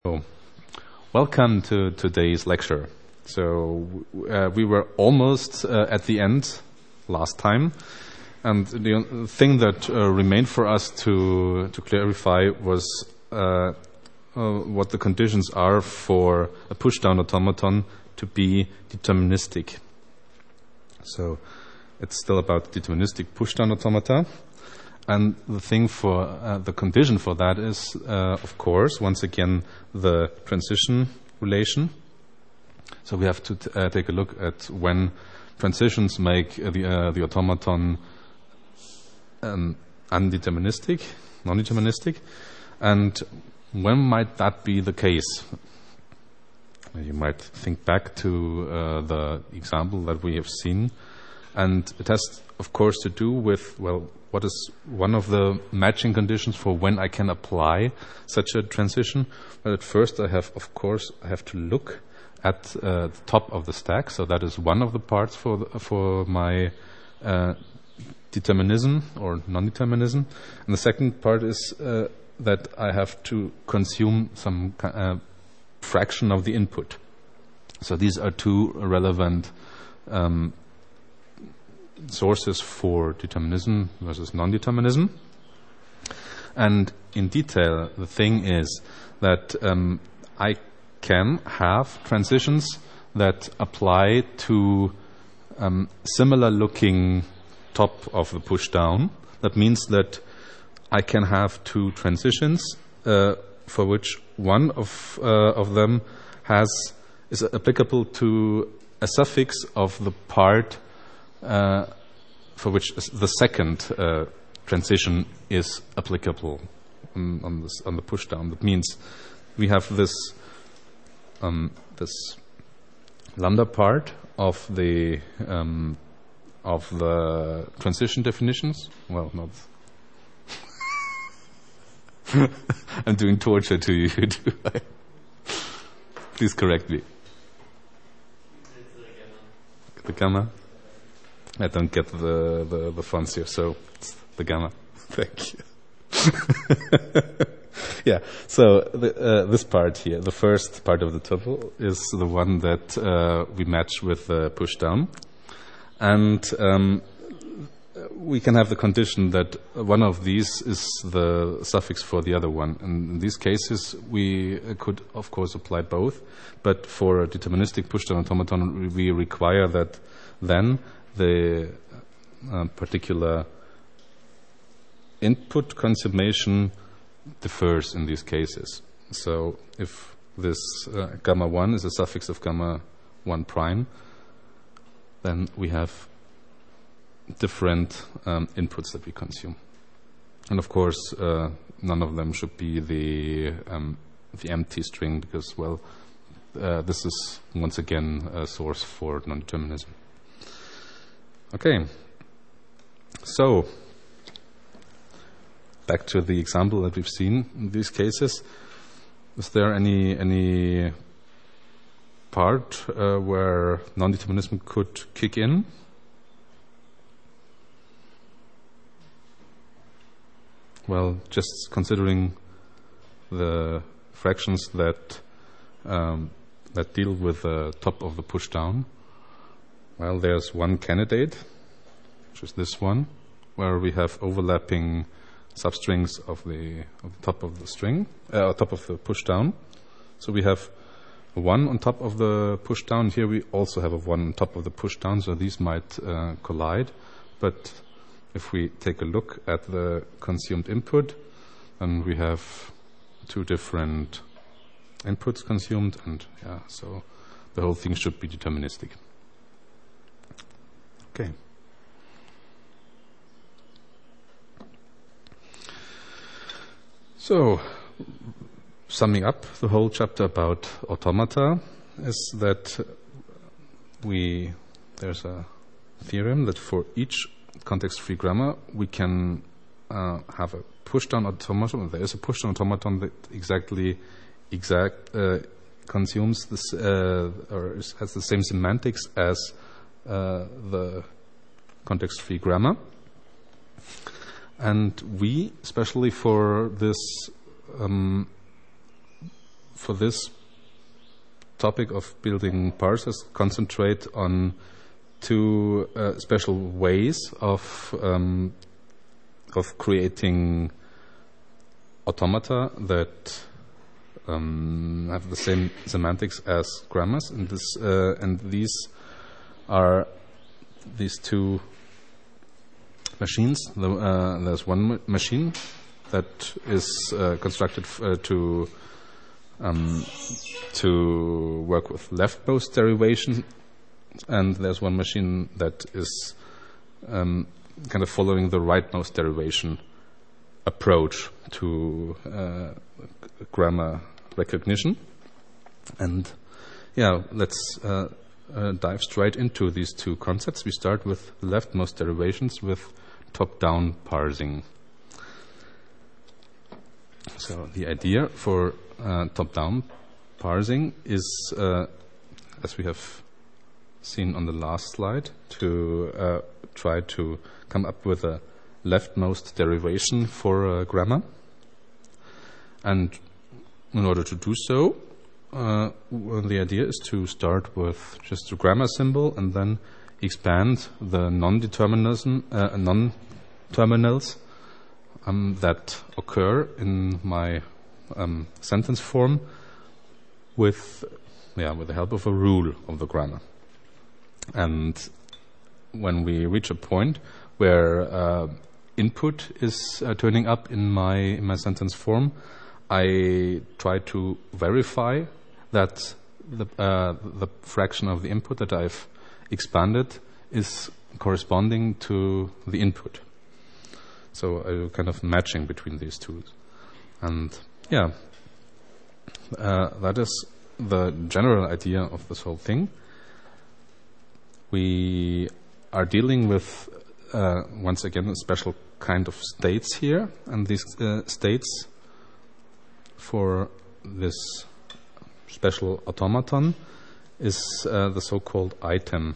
So, welcome to today's lecture. So we were almost at the end last time, and the thing that remained for us to clarify was what the conditions are for a push-down automaton to be deterministic. So it's still about deterministic push-down automata. And the thing for the condition for that is, of course, once again, the transition relation. So we have to take a look at when transitions make the automaton undeterministic, non-deterministic, and when might that be the case? You might think back to the example that we have seen, and it has, of course, to do with, well, what is one of the matching conditions for when I can apply such a transition? Well, at first I have to look at the top of the stack. So that is one of the parts for my determinism or non-determinism. And the second part is that I have to consume some fraction of the input. So these are two relevant sources for determinism versus non-determinism. And in detail, the thing is that I can have transitions that apply to similar looking top of the push down. That means that I can have two transitions for which one of them is applicable to a suffix of the part for which the second transition is applicable on the push down. That means we have this lambda part of the transition definitions. Well, not. I'm doing torture to you. Please correct me. The gamma. I don't get the fonts here, so it's the gamma. Thank you. Yeah, so this part here, the first part of the tuple, is the one that we match with push down. And we can have the condition that one of these is the suffix for the other one. And in these cases, we could, of course, apply both. But for a deterministic push-down automaton, we require that then the particular input consummation differs in these cases. So if this gamma 1 is a suffix of gamma 1 prime, then we have different inputs that we consume. And of course, none of them should be the empty string because, well, this is once again a source for non-determinism. Okay, so back to the example that we've seen in these cases. Is there any part where non-determinism could kick in? Well, just considering the fractions that deal with the top of the push down. Well, there's one candidate, which is this one, where we have overlapping substrings of the top of the string, top of the push down. So we have a 1 on top of the push down. Here we also have a 1 on top of the push down, so these might collide. But if we take a look at the consumed input, then we have two different inputs consumed, and so the whole thing should be deterministic. Okay. So, summing up the whole chapter about automata is that there's a theorem that for each context-free grammar we can have a push-down automaton. There is a push-down automaton that exactly consumes this or has the same semantics as the context-free grammar. And we, especially for this for this topic of building parsers, concentrate on two special ways of creating automata that have the same semantics as grammars, and these are these two machines. There's one machine that is constructed to work with leftmost derivation, and there's one machine that is kind of following the rightmost derivation approach to grammar recognition. And yeah, let's dive straight into these two concepts. We start with leftmost derivations with top-down parsing. So the idea for top-down parsing is, as we have seen on the last slide, to try to come up with a leftmost derivation for grammar. And in order to do so, the idea is to start with just a grammar symbol and then expand the non-terminals that occur in my sentence form with the help of a rule of the grammar. And when we reach a point where input is turning up in my sentence form, I try to verify that the fraction of the input that I've expanded is corresponding to the input. So a kind of matching between these two. And that is the general idea of this whole thing. We are dealing with, once again, a special kind of states here. And these states for this special automaton is the so-called item.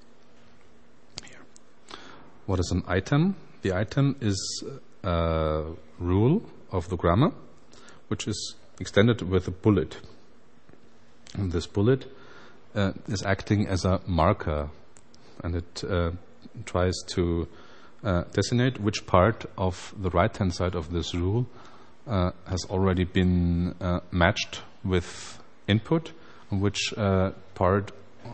Here. What is an item? The item is a rule of the grammar, which is extended with a bullet. And this bullet is acting as a marker, and it tries to designate which part of the right-hand side of this rule has already been matched with input, and which part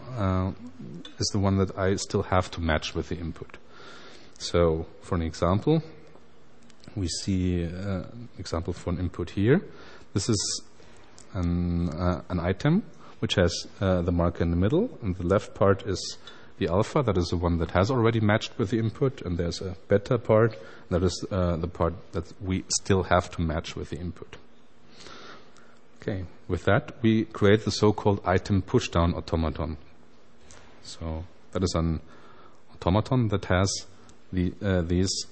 is the one that I still have to match with the input. So, for an example, we see an example for an input here. This is an item which has the marker in the middle, and the left part is the alpha, that is the one that has already matched with the input, and there's a beta part, that is the part that we still have to match with the input. Okay, with that we create the so-called item pushdown automaton. So that is an automaton that has these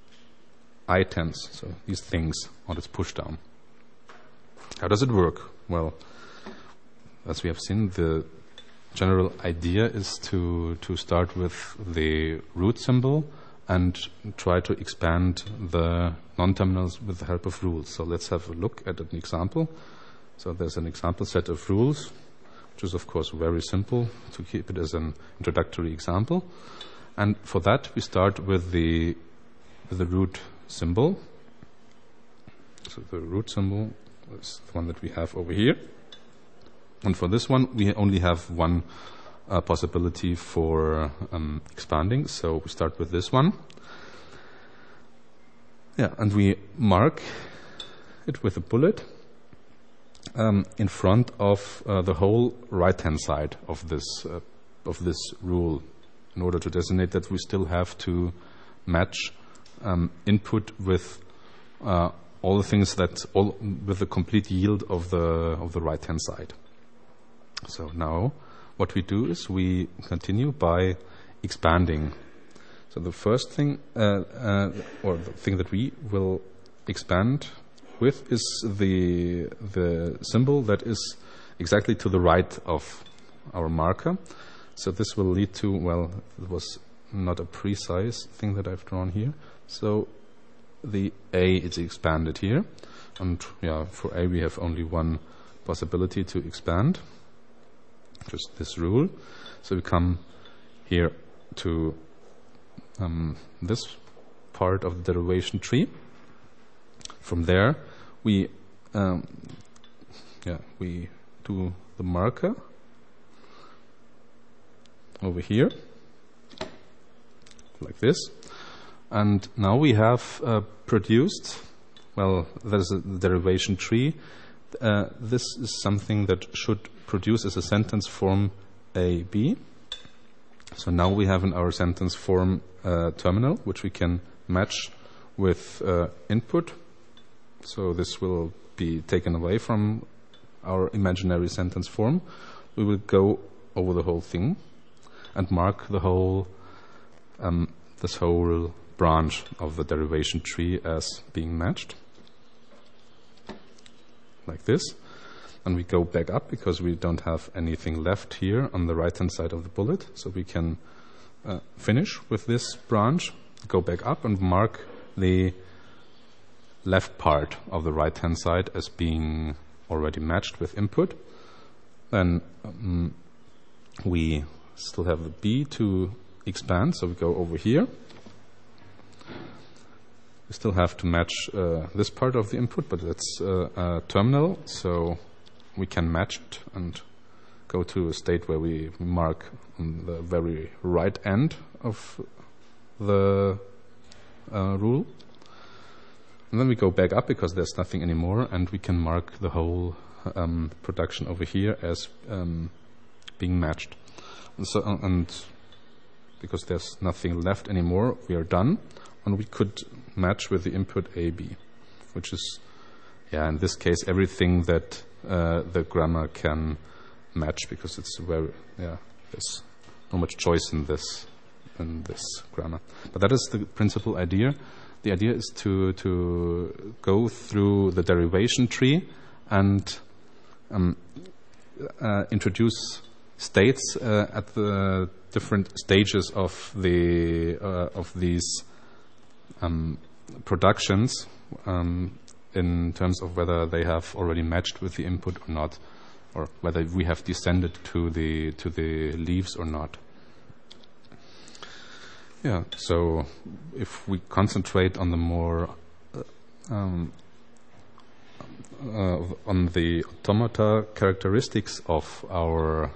items, so these things on its pushdown. How does it work? Well, as we have seen, the general idea is to start with the root symbol and try to expand the non-terminals with the help of rules. So let's have a look at an example. So there's an example set of rules, which is of course very simple to keep it as an introductory example. And for that we start with the root symbol. So the root symbol is the one that we have over here. And for this one, we only have one possibility for expanding. So we start with this one. Yeah, and we mark it with a bullet in front of the whole right-hand side of this rule, in order to designate that we still have to match input with all the things with the complete yield of the right-hand side. So now what we do is we continue by expanding. So the first thing, or the thing that we will expand with, is the symbol that is exactly to the right of our marker. So this will lead to, well, it was not a precise thing that I've drawn here. So the A is expanded here, and yeah, for A we have only one possibility to expand, just this rule. So we come here to this part of the derivation tree. From there, we do the marker over here, like this. And now we have produced, well, there's a derivation tree. This is something that should produce as a sentence form A, B. So now we have in our sentence form terminal, which we can match with input. So this will be taken away from our imaginary sentence form. We will go over the whole thing and mark the whole, this whole branch of the derivation tree as being matched, like this. And we go back up because we don't have anything left here on the right-hand side of the bullet. So we can finish with this branch, go back up and mark the left part of the right-hand side as being already matched with input. Then we still have the B to expand, so we go over here. We still have to match this part of the input, but it's a terminal, so we can match it and go to a state where we mark on the very right end of the rule. And then we go back up because there's nothing anymore, and we can mark the whole production over here as being matched. And because there's nothing left anymore, we are done, and we could match with the input AB, which is, in this case, everything that the grammar can match, because it's there's not much choice in this grammar. But that is the principal idea. The idea is to go through the derivation tree and introduce states at the different stages of these productions in terms of whether they have already matched with the input or not, or whether we have descended to the leaves or not. Yeah, so if we concentrate on the more on the automata characteristics of our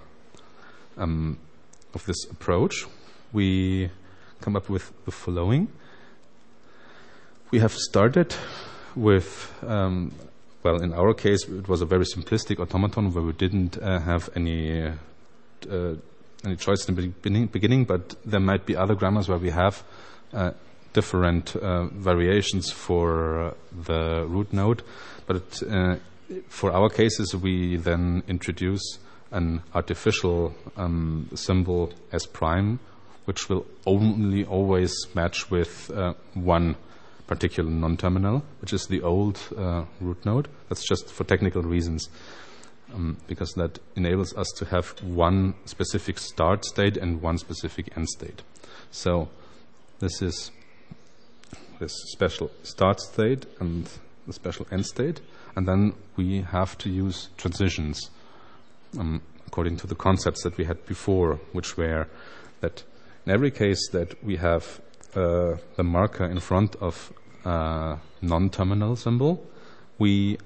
of this approach, we come up with the following. We have started with well, in our case, it was a very simplistic automaton where we didn't have any choice in the beginning, but there might be other grammars where we have different variations for the root node. But for our cases, we then introduce an artificial symbol S prime, which will only always match with one particular non-terminal, which is the old root node. That's just for technical reasons. Because that enables us to have one specific start state and one specific end state. So this is this special start state and the special end state, and then we have to use transitions according to the concepts that we had before, which were that in every case that we have the marker in front of a non-terminal symbol, we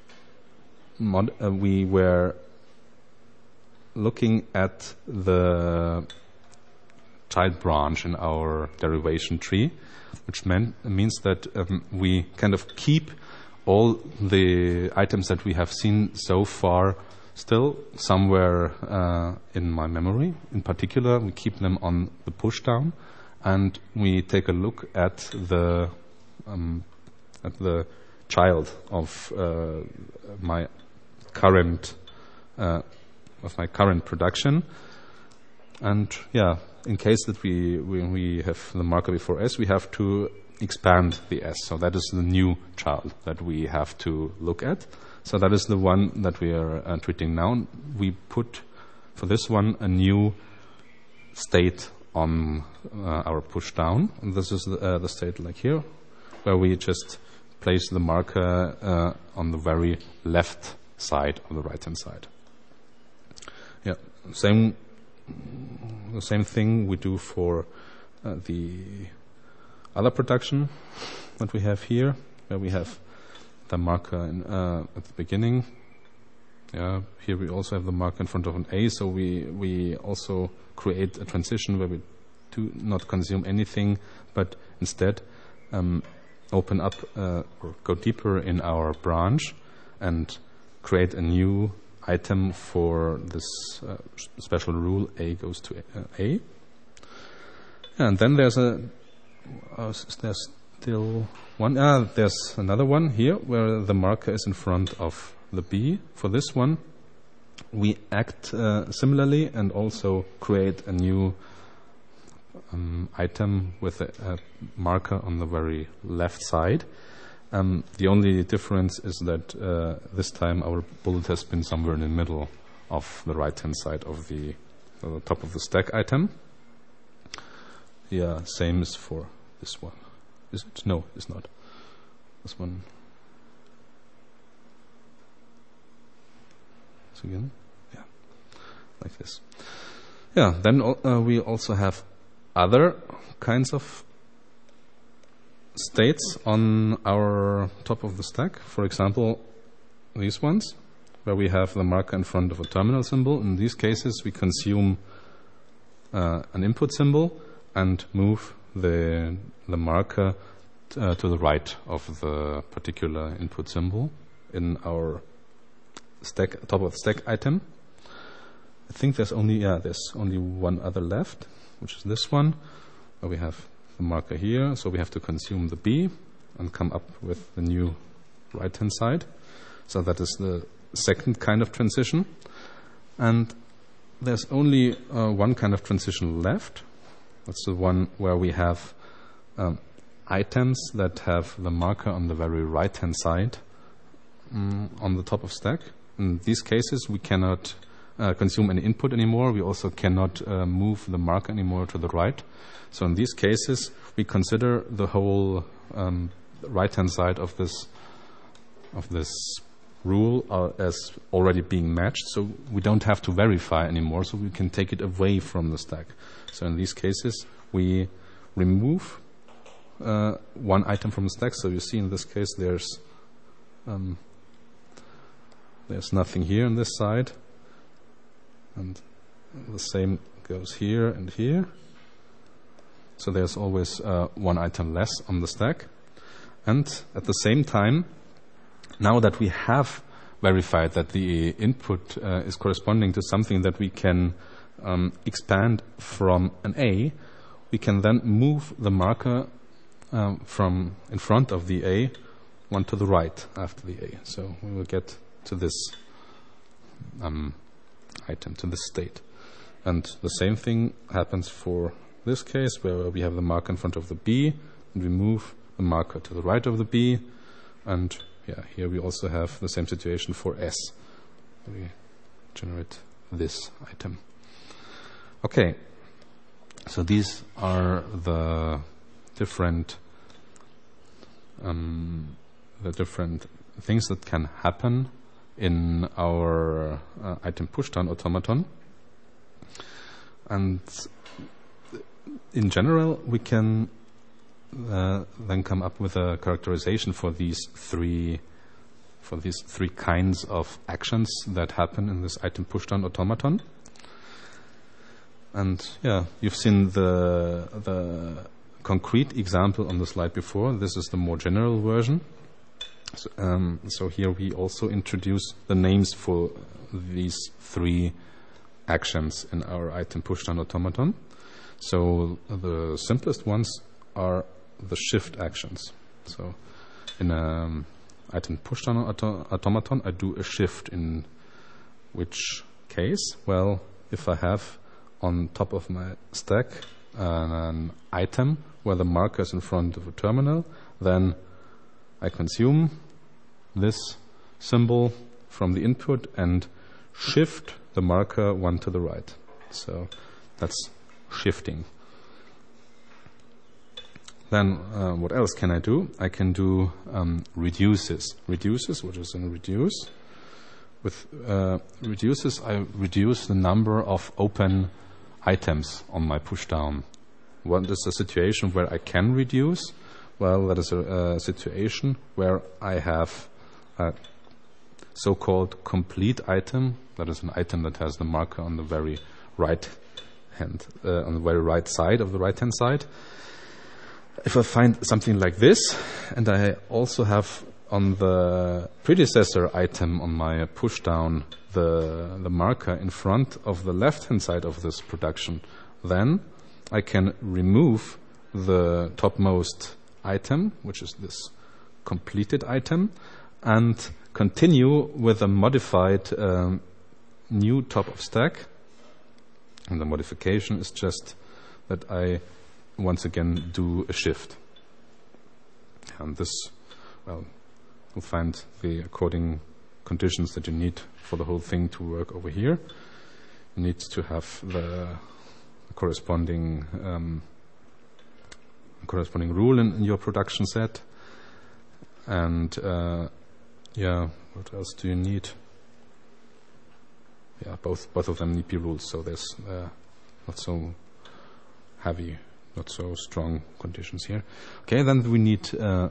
were looking at the child branch in our derivation tree, which means that we kind of keep all the items that we have seen so far still somewhere in my memory. In particular, we keep them on the pushdown, and we take a look at the child of my current production. And in case that we have the marker before S, we have to expand the S. So that is the new child that we have to look at. So that is the one that we are treating now. We put for this one a new state on our push down. And this is the state like here, where we just place the marker on the very left side on the right-hand side. Yeah, the same thing we do for the other production that we have here, where we have the marker at the beginning. Yeah, here we also have the marker in front of an A, so we also create a transition where we do not consume anything, but instead open up or go deeper in our branch and create a new item for this special rule A goes to A. And then there's still one. There's another one here where the marker is in front of the B. For this one, we act similarly and also create a new item with a marker on the very left side. The only difference is that this time our bullet has been somewhere in the middle of the right-hand side of the top of the stack item. Yeah, same as for this one. Is it? No, it's not. This one. So again, yeah, like this. Yeah, then we also have other kinds of states on our top of the stack. For example, these ones, where we have the marker in front of a terminal symbol. In these cases, we consume an input symbol and move the marker to the right of the particular input symbol in our top of the stack item. I think there's only one other left, which is this one, where we have the marker here, so we have to consume the B and come up with the new right-hand side. So that is the second kind of transition. And there's only one kind of transition left. That's the one where we have items that have the marker on the very right-hand side on the top of stack. In these cases, we cannot consume any input anymore. We also cannot move the marker anymore to the right. So in these cases, we consider the whole right-hand side of this rule as already being matched. So we don't have to verify anymore. So we can take it away from the stack. So in these cases, we remove one item from the stack. So you see in this case, there's nothing here on this side. And the same goes here and here. So there's always one item less on the stack. And at the same time, now that we have verified that the input is corresponding to something that we can expand from an A, we can then move the marker from in front of the A one to the right after the A. So we will get to this item, to this state. And the same thing happens for this case, where we have the marker in front of the B, and we move the marker to the right of the B. And here we also have the same situation for S. We generate this item. Okay, so these are the different things that can happen in our item pushdown automaton. And in general, we can then come up with a characterization for these three kinds of actions that happen in this item pushdown automaton. And you've seen the concrete example on the slide before. This is the more general version. So here we also introduce the names for these three actions in our item pushdown automaton. So the simplest ones are the shift actions. So in an item pushdown automaton, I do a shift. In which case? Well, if I have on top of my stack an item where the marker is in front of a terminal, then I consume this symbol from the input and shift the marker one to the right. So that's shifting. Then what else can I do? I can do reduces. Reduces, which is in reduce. with reduces, I reduce the number of open items on my pushdown. What is a situation where I can reduce? Well, that is a situation where I have a so-called complete item. That is an item that has the marker on the very right hand, on the very right side of the right-hand side. If I find something like this, and I also have on the predecessor item on my pushdown the marker in front of the left-hand side of this production, then I can remove the topmost item, which is this completed item, and continue with a modified new top of stack. And the modification is just that I once again do a shift. And this, well, you'll find the according conditions that you need for the whole thing to work over here. You need to have the corresponding rule in your production set. And what else do you need? Yeah, both of them need P rules, so there's not so heavy, not so strong conditions here. Okay, then we need the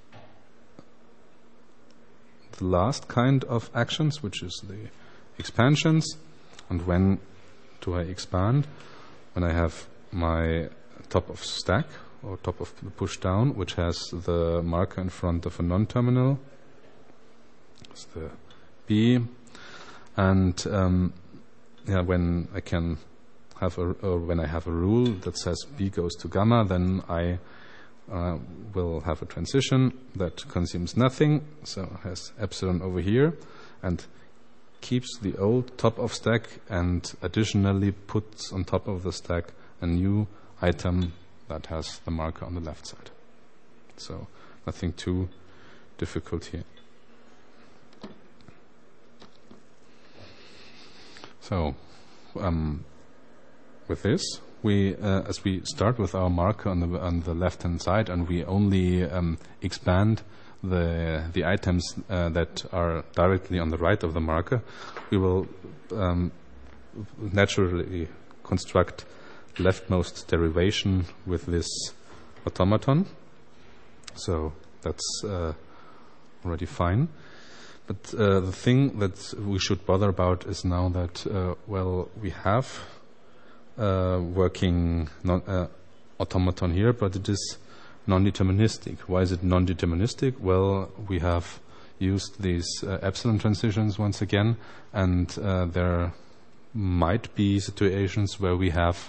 last kind of actions, which is the expansions. And when do I expand? When I have my top of stack or top of the push down, which has the marker in front of a non-terminal. It's the B. And when I can have when I have a rule that says B goes to gamma, then I will have a transition that consumes nothing, so has epsilon over here, and keeps the old top of stack and additionally puts on top of the stack a new item that has the marker on the left side. So nothing too difficult here. So with this, we as we start with our marker on the left hand side, and we only expand the items that are directly on the right of the marker, we will naturally construct leftmost derivation with this automaton. So that's already fine. But the thing that we should bother about is now that, we have working automaton here, but it is non-deterministic. Why is it non-deterministic? Well, we have used these epsilon transitions once again, and there might be situations where we have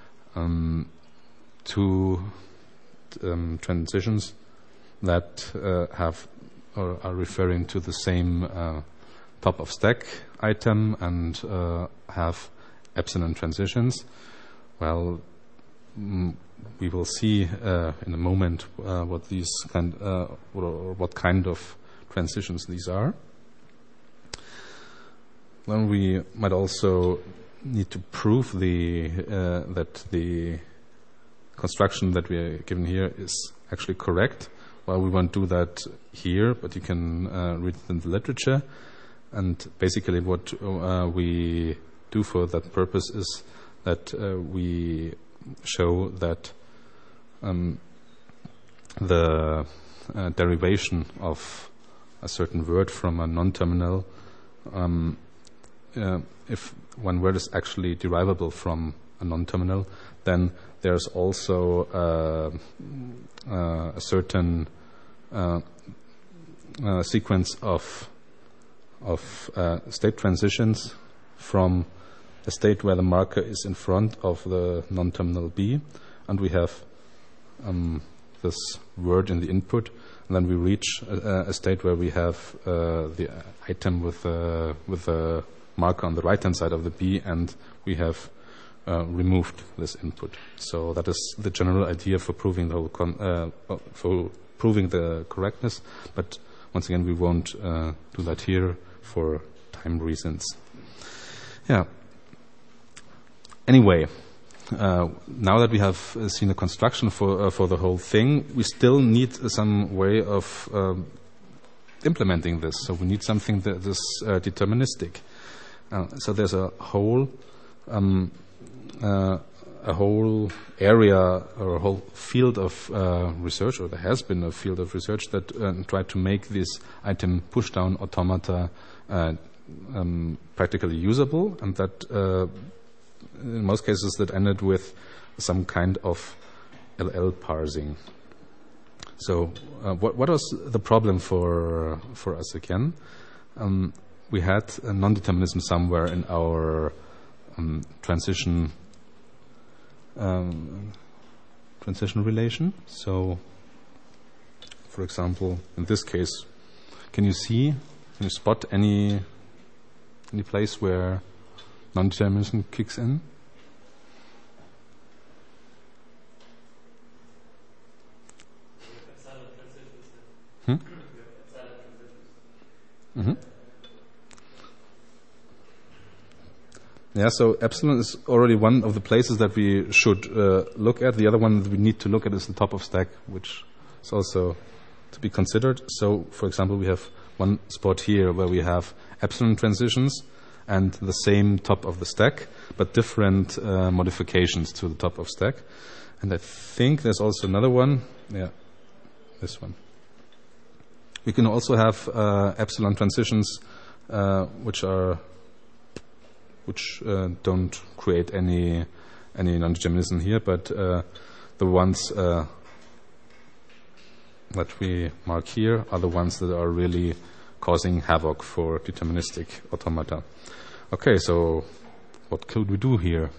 two transitions that have or are referring to the same top of stack item and have epsilon transitions. Well, we will see in a moment what these what kind of transitions these are. Then we might also need to prove that the construction that we are given here is actually correct. Well, we won't do that here, but you can read it in the literature. And basically what we do for that purpose is that we show that the derivation of a certain word from a non-terminal, if one word is actually derivable from a non-terminal, then there's also a certain sequence of state transitions from a state where the marker is in front of the non-terminal B, and we have this word in the input, and then we reach a state where we have the item with the marker on the right-hand side of the B, and we have removed this input. So that is the general idea for proving the whole for proving the correctness. But once again, we won't do that here for time reasons. Yeah. Anyway, now that we have seen the construction for the whole thing, we still need some way of implementing this. So we need something that is deterministic. So there's a whole area or a whole field of research, or there has been a field of research that tried to make this item push-down automata practically usable, and that in most cases that ended with some kind of LL parsing. So what was the problem for us again? We had a non-determinism somewhere in our transition relation. So, for example, in this case, can you spot any place where non-determinism kicks in? Mm-hmm. Yeah, so epsilon is already one of the places that we should look at. The other one that we need to look at is the top of stack, which is also to be considered. So, for example, we have one spot here where we have epsilon transitions and the same top of the stack, but different modifications to the top of stack. And I think there's also another one. Yeah, this one. We can also have epsilon transitions which don't create any non-determinism here, but the ones that we mark here are the ones that are really causing havoc for deterministic automata. Okay, so what could we do here?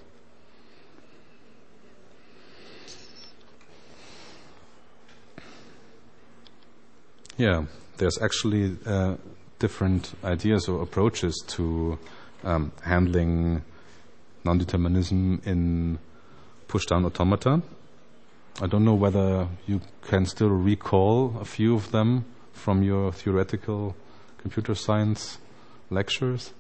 Yeah, there's actually different ideas or approaches to handling non-determinism in push-down automata. I don't know whether you can still recall a few of them from your theoretical computer science lectures.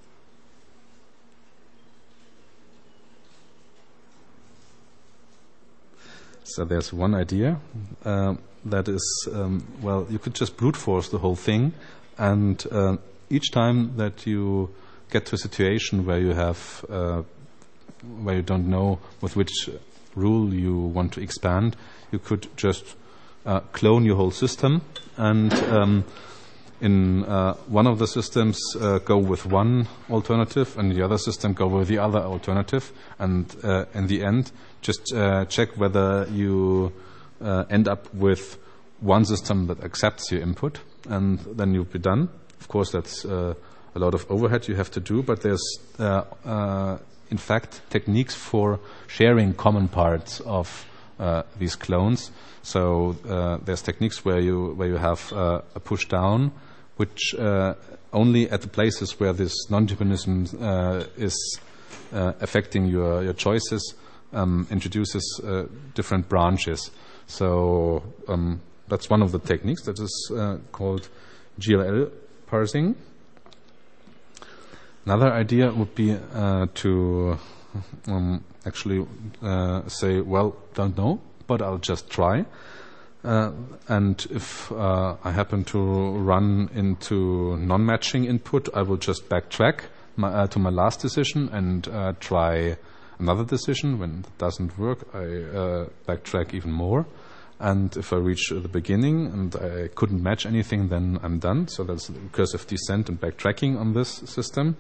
So there's one idea that is, you could just brute force the whole thing, and each time that you get to a situation where you have, where you don't know with which rule you want to expand, you could just clone your whole system, and in one of the systems go with one alternative, and the other system go with the other alternative, and in the end just check whether you end up with one system that accepts your input, and then you'll be done. Of course, that's a lot of overhead you have to do, but there's in fact techniques for sharing common parts of these clones. So there's techniques where you have a push down, which only at the places where this non-determinism is affecting your choices introduces different branches. So that's one of the techniques that is called GLL parsing. Another idea would be to actually say, well, don't know, but I'll just try. And if I happen to run into non-matching input, I will just backtrack to my last decision and try another decision. When it doesn't work, I backtrack even more. And if I reach the beginning and I couldn't match anything, then I'm done. So that's the recursive descent and backtracking on this system,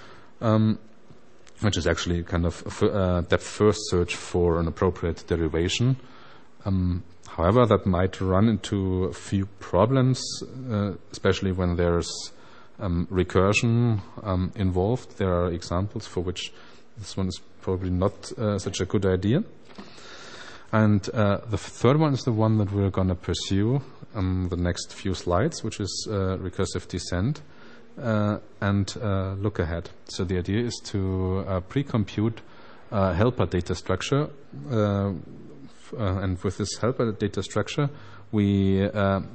which is actually kind of a depth-first search for an appropriate derivation. However, that might run into a few problems, especially when there's recursion involved. There are examples for which this one is probably not such a good idea. And the third one is the one that we're going to pursue the next few slides, which is recursive descent and look ahead. So the idea is to pre-compute helper data structure, and with this helper data structure, we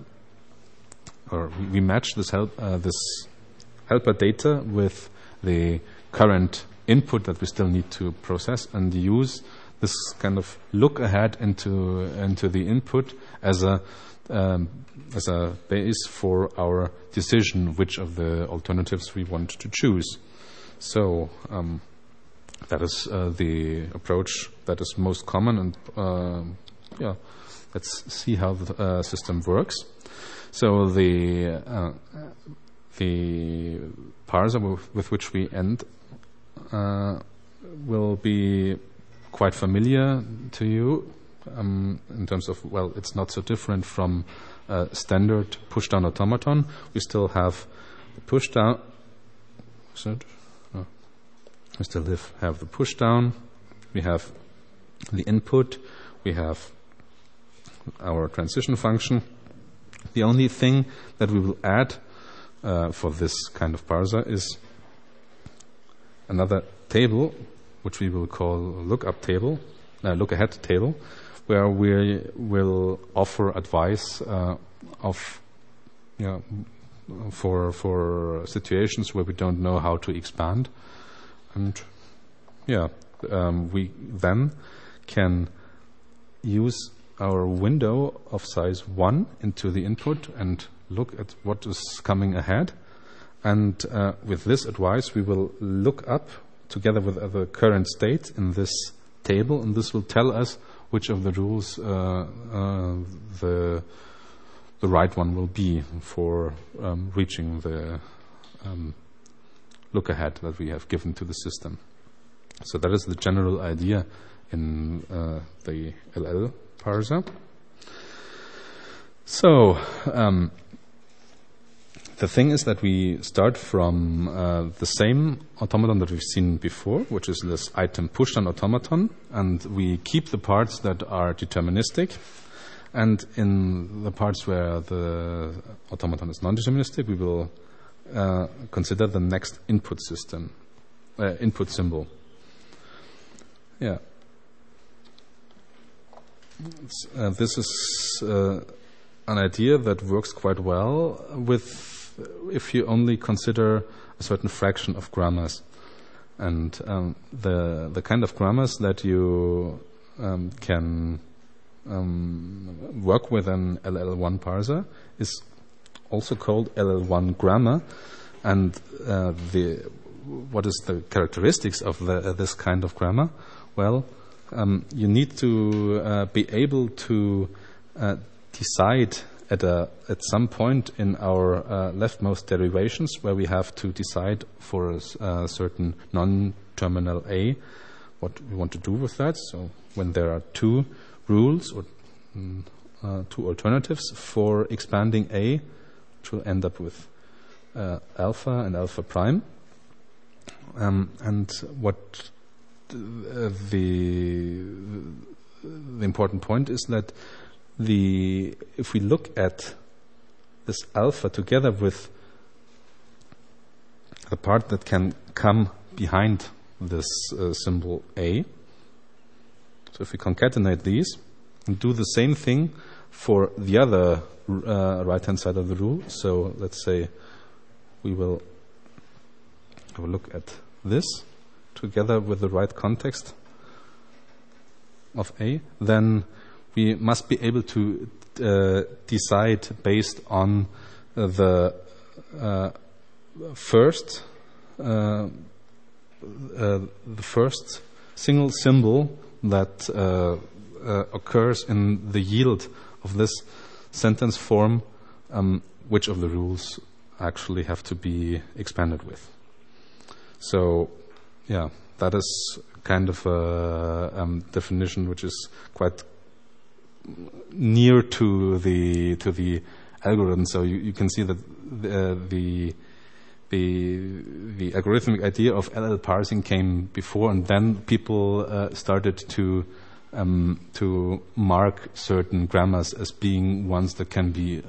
match this helper data with the current input that we still need to process, and use this kind of look ahead into the input as a base for our decision which of the alternatives we want to choose. So that is the approach that is most common, and let's see how the system works. So the parser with which we end will be quite familiar to you in terms of, well, it's not so different from standard push-down automaton. We still have the push-down. We still have the push-down. We have the input. We have our transition function. The only thing that we will add for this kind of parser is another table, which we will call look-ahead table, where we will offer advice for situations where we don't know how to expand, and we then can use our window of size 1 into the input and look at what is coming ahead. And with this advice, we will look up together with the current state in this table, and this will tell us which of the rules the right one will be for reaching the look ahead that we have given to the system. So that is the general idea in the LL parser. So the thing is that we start from the same automaton that we've seen before, which is this item push-down automaton, and we keep the parts that are deterministic. And in the parts where the automaton is non-deterministic, we will consider the next input symbol. Yeah. This is an idea that works quite well if you only consider a certain fraction of grammars, and the kind of grammars that you can work with an LL1 parser is also called LL1 grammar. And what is the characteristics of this kind of grammar? Well, you need to be able to decide at some point in our leftmost derivations, where we have to decide for a certain non-terminal A what we want to do with that. So when there are two rules or two alternatives for expanding A, which will end up with alpha and alpha prime, and what the important point is that if we look at this alpha together with the part that can come behind this symbol A, so if we concatenate these and do the same thing for the other right-hand side of the rule, so let's say we will have a look at this together with the right context of A, then we must be able to decide based on the first single symbol that occurs in the yield of this sentence form, which of the rules actually have to be expanded with. So, yeah, that is kind of a definition which is quite near to the algorithm. So you can see that the algorithmic idea of LL parsing came before, and then people started to mark certain grammars as being ones that can be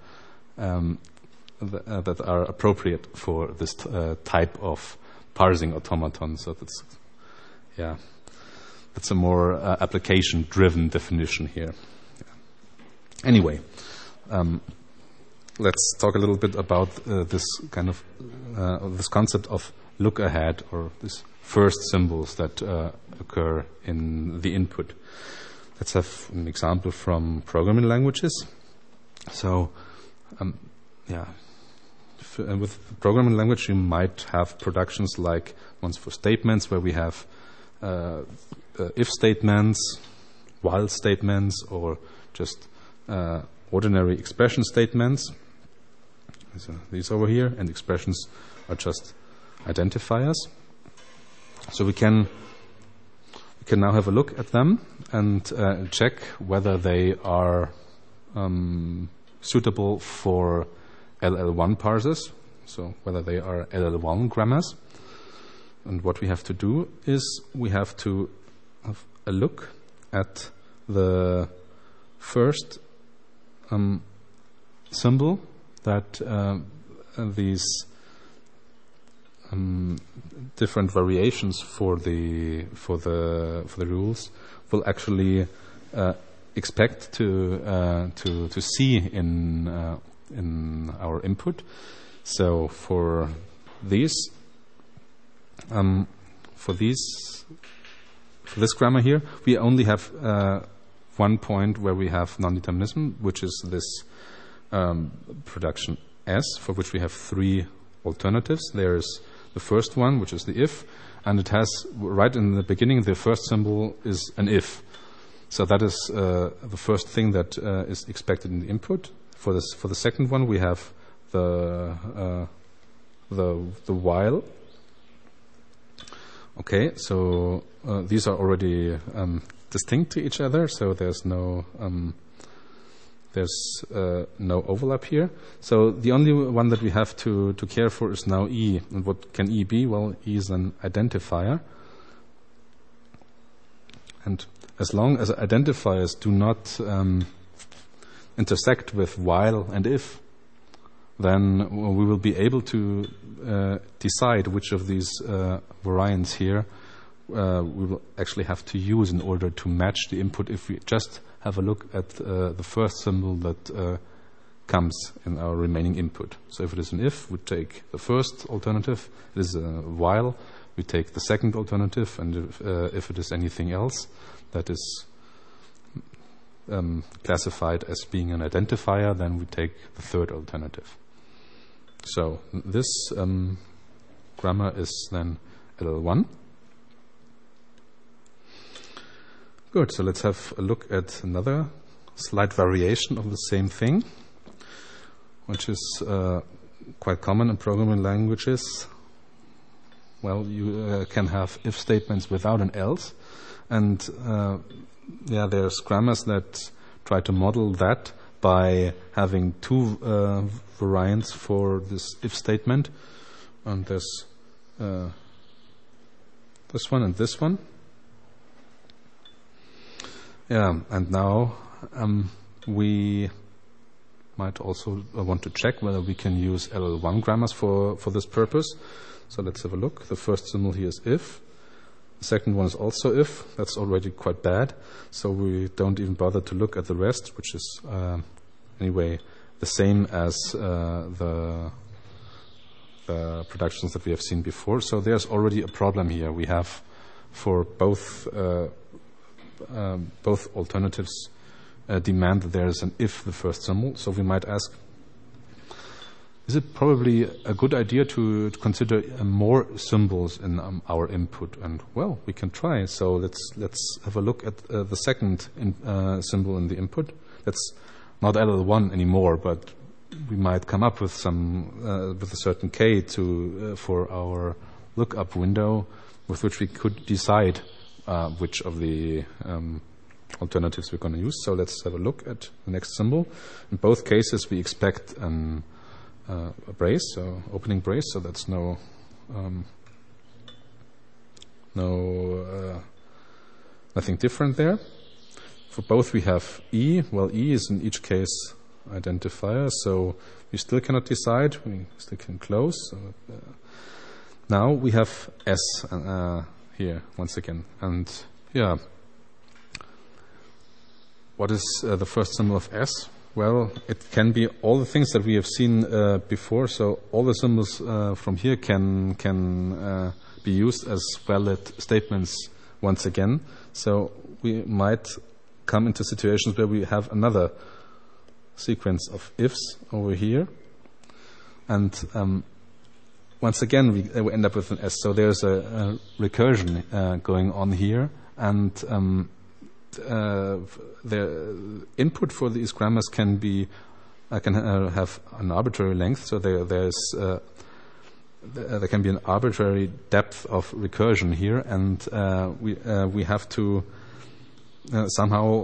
that are appropriate for this type of parsing automaton. So that's a more application-driven definition here. Yeah. Anyway, let's talk a little bit about this kind of this concept of look ahead, or this first symbols that occur in the input. Let's have an example from programming languages. So, with programming language, you might have productions like ones for statements, where we have if statements, while statements, or just ordinary expression statements. So these over here, and expressions are just identifiers. So we can now have a look at them and check whether they are suitable for LL1 parsers, so whether they are LL1 grammars. And what we have to do is we have to have a look at the first symbol that these different variations for the rules will actually expect to see in our input. So for this grammar here, we only have one point where we have non-determinism, which is this production S, for which we have three alternatives. There's the first one, which is the if, and it has right in the beginning the first symbol is an if. So that is the first thing that is expected in the input. For the second one, we have the while. Okay, so these are already distinct to each other, so there's no overlap here. So the only one that we have to care for is now E. And what can E be? Well, E is an identifier. And as long as identifiers do not intersect with while and if, then we will be able to decide which of these variants here we will actually have to use in order to match the input if we just have a look at the first symbol that comes in our remaining input. So if it is an if, we take the first alternative. If it is a while, we take the second alternative. And if it is anything else that is classified as being an identifier, then we take the third alternative. So this grammar is then LL1. Good, so let's have a look at another slight variation of the same thing, which is quite common in programming languages. Well, you can have if statements without an else, and there's grammars that try to model that by having two variants for this if statement, and there's this one and this one. Yeah, and now we might also want to check whether we can use LL1 grammars for this purpose. So let's have a look. The first symbol here is if. The second one is also if. That's already quite bad. So we don't even bother to look at the rest, which is anyway the same as the productions that we have seen before. So there's already a problem here. We have for both alternatives demand that there is an if the first symbol. So we might ask, is it probably a good idea to consider more symbols in our input? And well, we can try. So let's have a look at the second symbol in the input. That's not LL1 anymore, but we might come up with some with a certain K for our lookup window, with which we could decide which of the alternatives we're going to use. So let's have a look at the next symbol. In both cases, we expect a brace, so opening brace. So that's nothing different there. For both, we have E. Well, E is in each case identifier, so we still cannot decide. We still can close. So, now we have S here once again, and yeah. What is the first symbol of S? Well, it can be all the things that we have seen before. So all the symbols from here can be used as valid statements once again. So we might come into situations where we have another sequence of ifs over here, and once again we end up with an S. So there's a recursion going on here, and the input for these grammars can be have an arbitrary length. So there can be an arbitrary depth of recursion here, and we have to somehow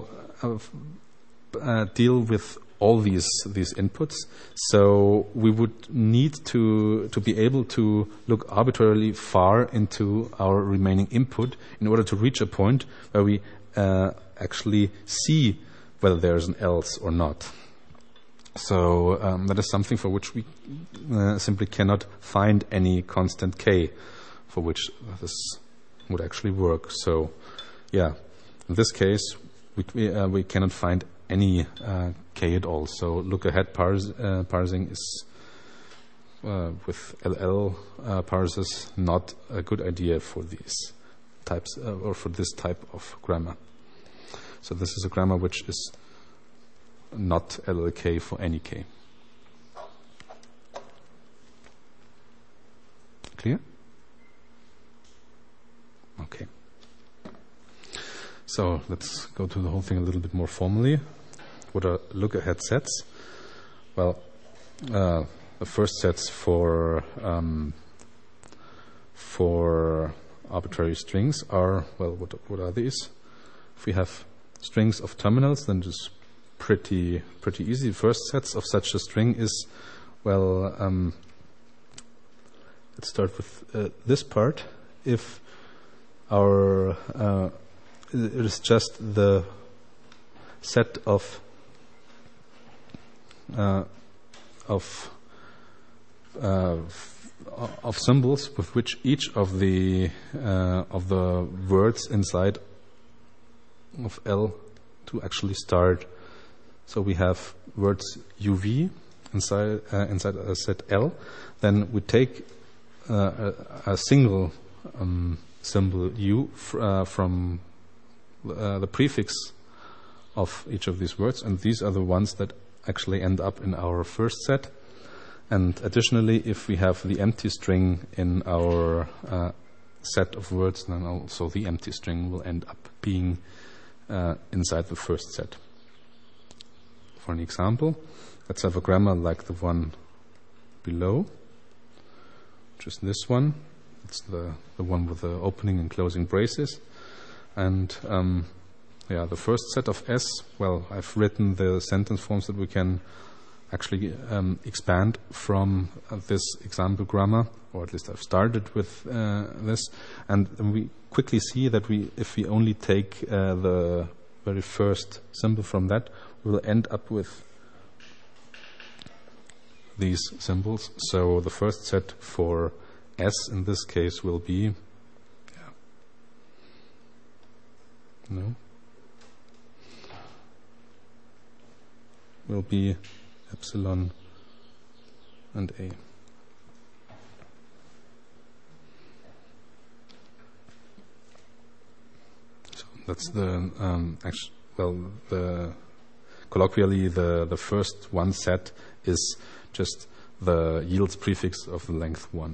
deal with all these inputs. So we would need to be able to look arbitrarily far into our remaining input in order to reach a point where we actually see whether there's an else or not. So that is something for which we simply cannot find any constant k for which this would actually work. So yeah, in this case we cannot find any k at all. So look-ahead parsing is with LL parsers not a good idea for these types or for this type of grammar. So this is a grammar which is not LLK for any k. Clear? Okay. So let's go to the whole thing a little bit more formally. What are look-ahead sets? Well, the first sets for arbitrary strings are, well, what are these? If we have strings of terminals, then it's pretty easy. The first sets of such a string is, well, let's start with this part. If our it is just the set of symbols with which each of the words inside of L to actually start. So we have words UV inside a set L. Then we take a single symbol U from the prefix of each of these words, and these are the ones that actually end up in our first set. And additionally, if we have the empty string in our set of words, then also the empty string will end up being inside the first set. For an example, let's have a grammar like the one below, which is this one. It's the one with the opening and closing braces. And the first set of S, well, I've written the sentence forms that we can actually expand from this example grammar, or at least I've started with this. And we quickly see that if we only take the very first symbol from that, we will end up with these symbols. So the first set for S in this case will be will be epsilon and A. So that's colloquially the first one set is just the yields prefix of the length 1.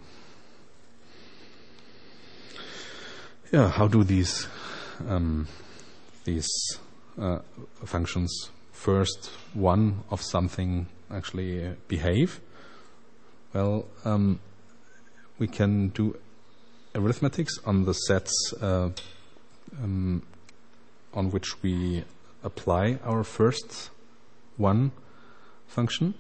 Yeah, how do these functions first one of something actually behave? Well, we can do arithmetics on the sets on which we apply our first one function.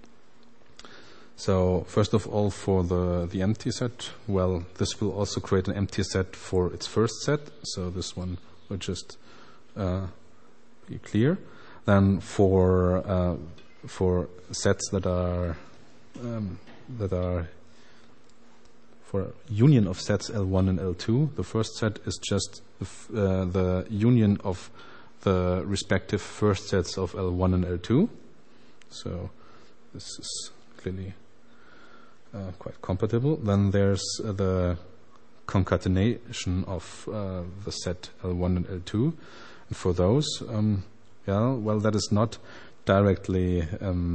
So first of all, for the empty set, well, this will also create an empty set for its first set. So this one will just be clear. Then for sets that are for union of sets L1 and L2, the first set is just the union of the respective first sets of L1 and L2. So this is clearly quite compatible. Then there's the concatenation of the set L1 and L2. And for those, that is not directly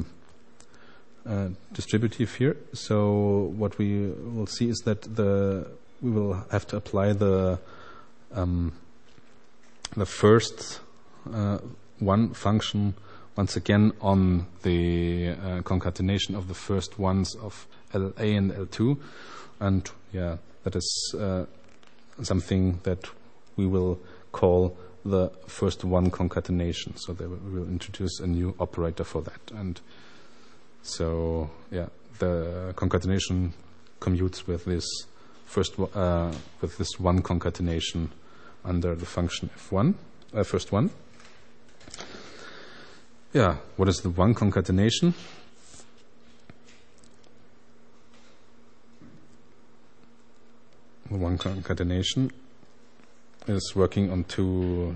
distributive here. So what we will see is that we will have to apply the first one function once again on the concatenation of the first ones of LA and L2, and that is something that we will call the first one concatenation. So we will introduce a new operator for that, and so the concatenation commutes with this with this one concatenation under the function f1, first one. What is the one concatenation? The one concatenation is working on two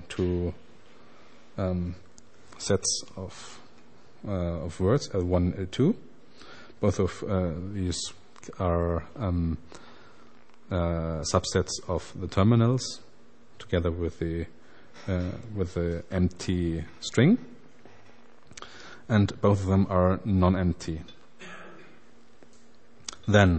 sets of words, L1 and L2. Both of these are subsets of the terminals, together with the empty string, and both of them are non-empty. Then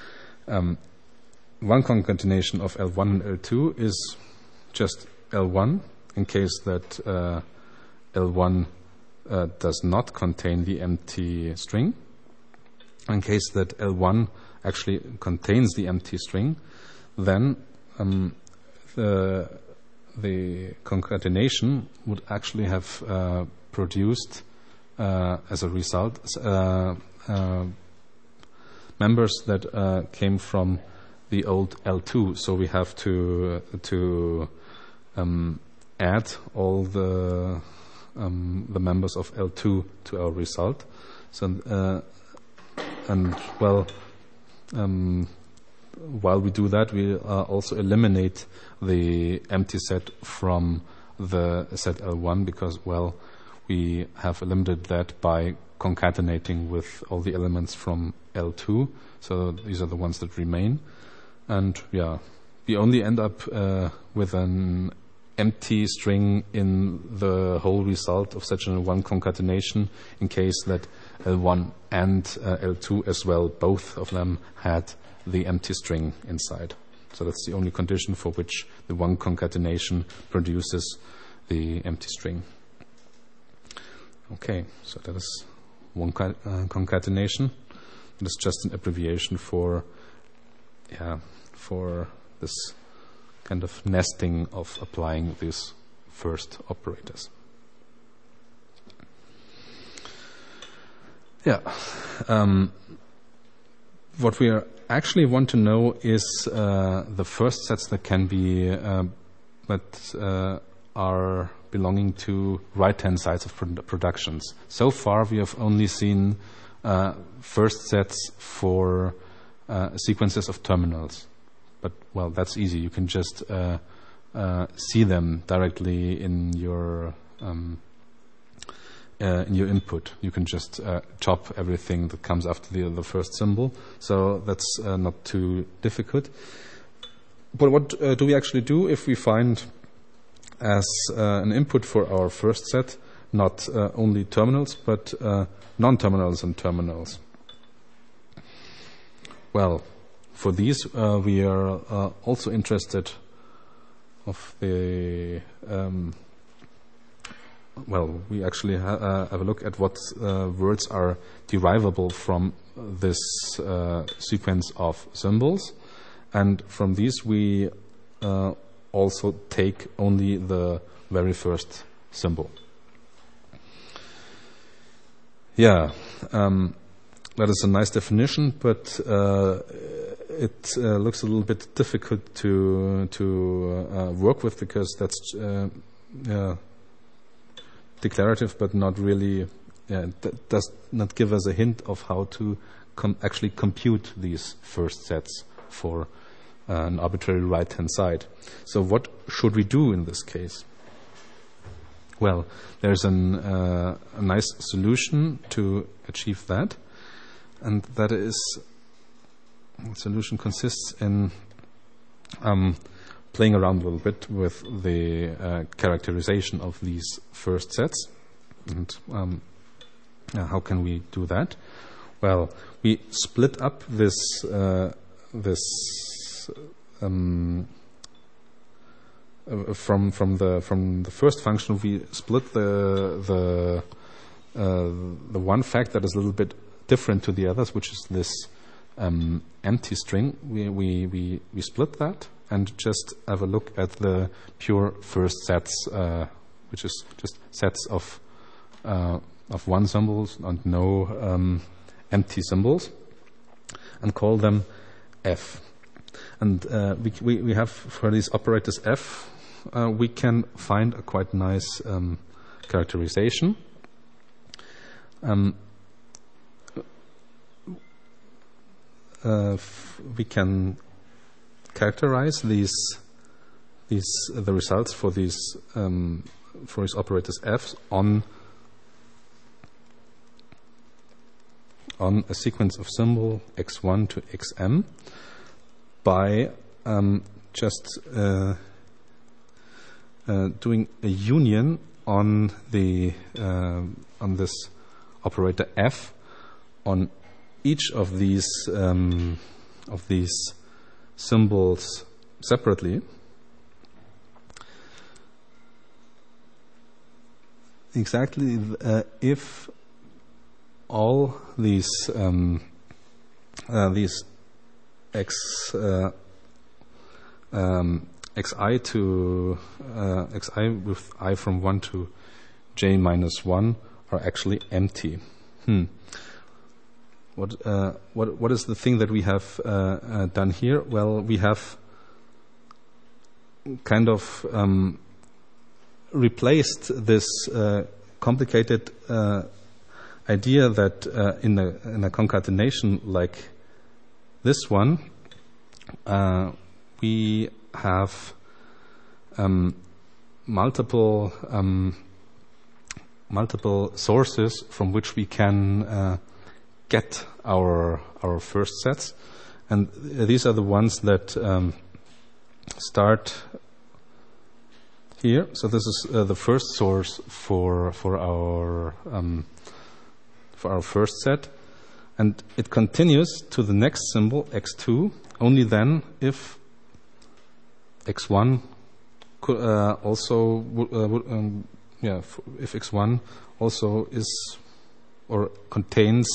one concatenation of L1 and L2 is just L1 in case that L1 does not contain the empty string. In case that L1 actually contains the empty string, then the concatenation would actually have produced as a result members that came from the old L2. So we have to add all the members of L2 to our result. So while we do that, we also eliminate the empty set from the set L1, because we have eliminated that by concatenating with all the elements from L2. So these are the ones that remain. And we only end up with an empty string in the whole result of such a one concatenation in case that L1 and L2 as well, both of them had the empty string inside. So that's the only condition for which the one concatenation produces the empty string. Okay, so that is one concatenation. It is just an abbreviation for this kind of nesting of applying these first operators. What we actually want to know is the first sets that can be are belonging to right-hand sides of productions. So far, we have only seen first sets for sequences of terminals. But that's easy. You can just see them directly in your input. You can just chop everything that comes after the first symbol. So that's not too difficult. But what do we actually do if we find as an input for our first set not only terminals but non-terminals and terminals? Well, for these we are also interested of the we actually have a look at what words are derivable from this sequence of symbols, and from these we also take only the very first symbol. That is a nice definition, but it looks a little bit difficult to work with, because that's declarative, but not really. That does not give us a hint of how to actually compute these first sets for an arbitrary right-hand side. So what should we do in this case? Well, there's a nice solution to achieve that, and that is, the solution consists in playing around a little bit with the characterization of these first sets. And how can we do that? Well, we split up this from the first function. We split the one fact that is a little bit different to the others, which is this empty string. We split that and just have a look at the pure first sets, which is just sets of one symbols and no empty symbols, and call them F. And we have for these operators F, we can find a quite nice characterization. We can characterize the results for these operators F on a sequence of symbol x1 to xm by just doing a union on this operator F on each of these symbols separately. Exactly, if all these x xi to xi with I from 1 to j minus 1 are actually empty. What is the thing that we have done here? Well, we have kind of replaced this complicated idea that in a concatenation like this one, we have multiple sources from which we can get our first sets, and these are the ones that start here. So this is the first source for our first set, and it continues to the next symbol x2 only then if x1 could also if x1 also is or contains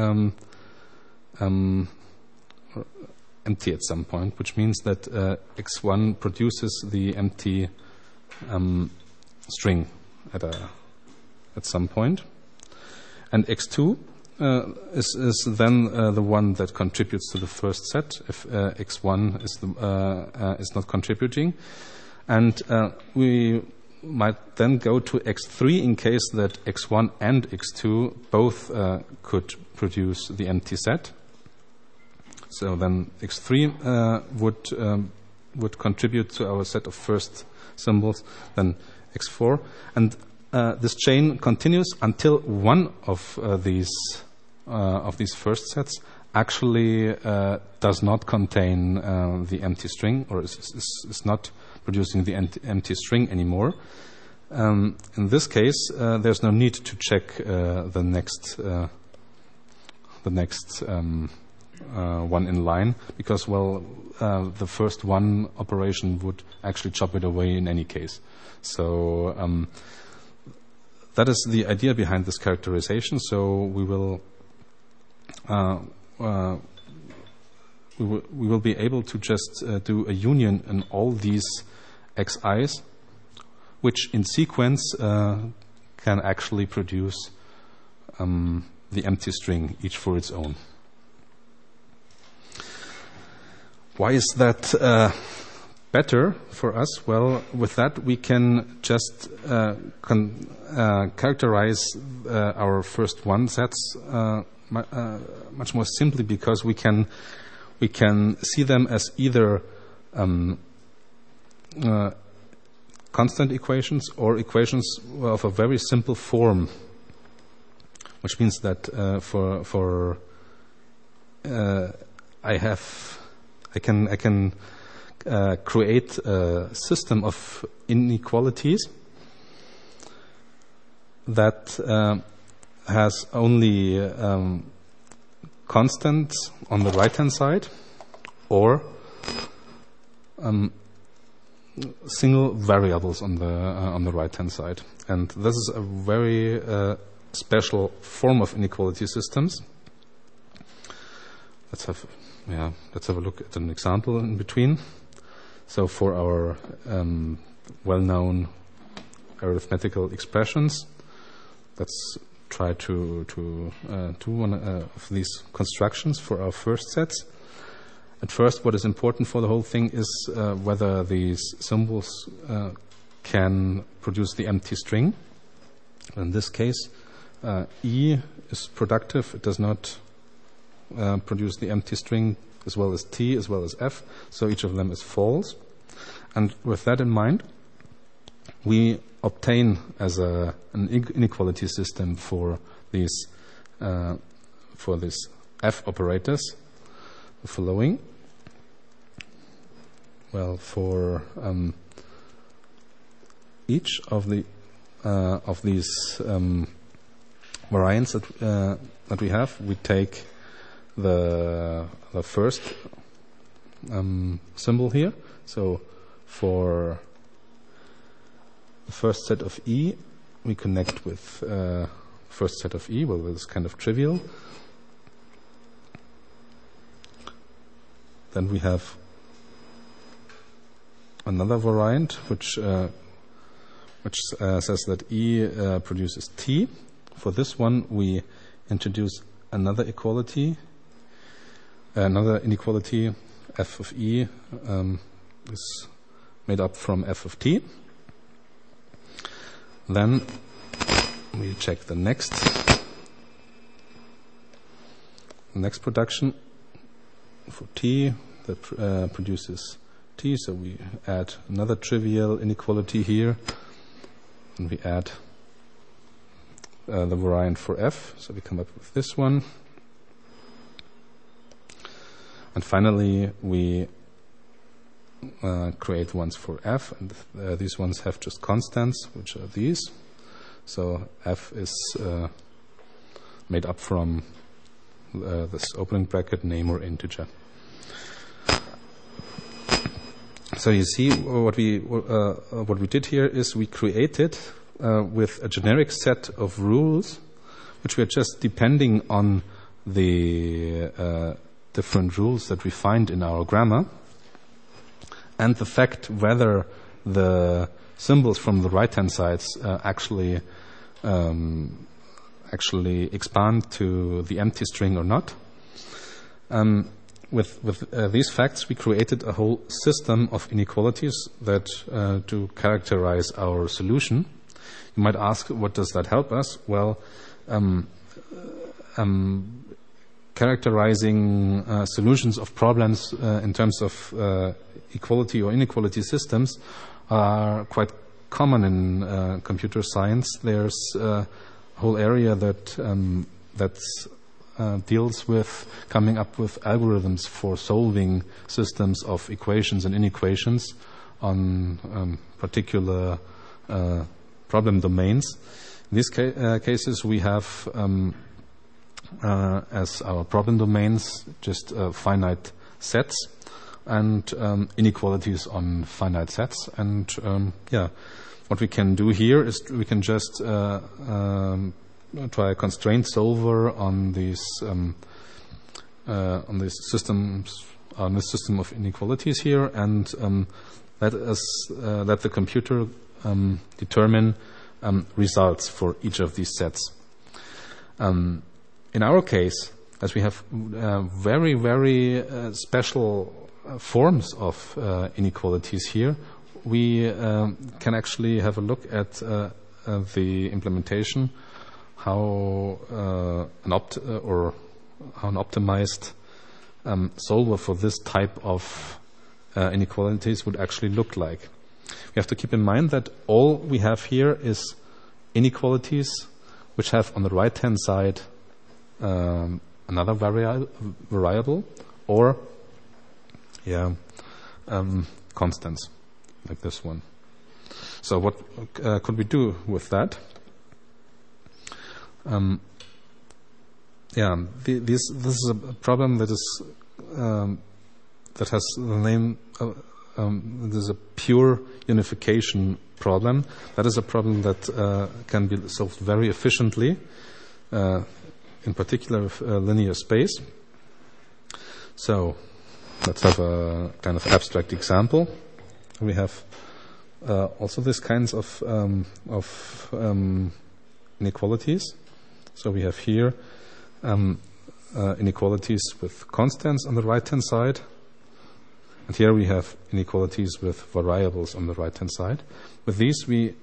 empty at some point, which means that x1 produces the empty string at some point, and x2 is then the one that contributes to the first set if x1 is not contributing, and we might then go to x3 in case that x1 and x2 both could produce the empty set. So then x3 would contribute to our set of first symbols, then x4, and this chain continues until one of these first sets actually does not contain the empty string, or is not producing the empty string anymore. In this case, there's no need to check the next one in line, because the first one operation would actually chop it away in any case. So that is the idea behind this characterization. So we will be able to just do a union in all these xi's, which in sequence can actually produce the empty string, each for its own. Why is that better for us? Well, with that we can just characterize our first one sets much more simply, because we can see them as either constant equations or equations of a very simple form, which means that I can create a system of inequalities that has only constants on the right-hand side, or single variables on the right-hand side. And this is a very special form of inequality systems. Let's have a look at an example in between. So for our well-known arithmetical expressions, let's try to do one of these constructions for our first sets. At first, what is important for the whole thing is whether these symbols can produce the empty string. In this case, E is productive. It does not produce the empty string, as well as T, as well as F. So each of them is false. And with that in mind, we obtain as an inequality system for these F operators the following. Well, for each of these variants that we have, we take the first symbol here. So for the first set of E, we connect with first set of E. Well, this is kind of trivial. Then we have another variant which says that E produces T. For this one, we introduce another inequality. F of E is made up from F of T. Then we check the next production for T that produces T. So we add another trivial inequality here, and we add the variant for F. So we come up with this one. And finally, we create ones for F, and these ones have just constants, which are these. So F is made up from this opening bracket, name or integer. So you see, what we did here is we created with a generic set of rules, which we are just depending on the different rules that we find in our grammar, and the fact whether the symbols from the right-hand sides actually expand to the empty string or not. With these facts, we created a whole system of inequalities that to characterize our solution. You might ask, what does that help us? Well, characterizing solutions of problems in terms of equality or inequality systems are quite common in computer science. There's a whole area that deals with coming up with algorithms for solving systems of equations and inequations on particular problem domains. In these cases, we have as our problem domains just finite sets and inequalities on finite sets. And what we can do here is we can just try a constraint solver on these systems, on this system of inequalities here, and let the computer determine results for each of these sets. In our case, as we have very, very special forms of inequalities here, we can actually have a look at the implementation, how an optimized solver for this type of inequalities would actually look like. We have to keep in mind that all we have here is inequalities which have on the right-hand side another variable, or constants, like this one. So what could we do with that? This is a problem that is that has the name. This is a pure unification problem. That is a problem that can be solved very efficiently, in particular with linear space. So let's have a kind of abstract example. We have also these kinds of inequalities. So we have here inequalities with constants on the right-hand side, and here we have inequalities with variables on the right-hand side. With these, we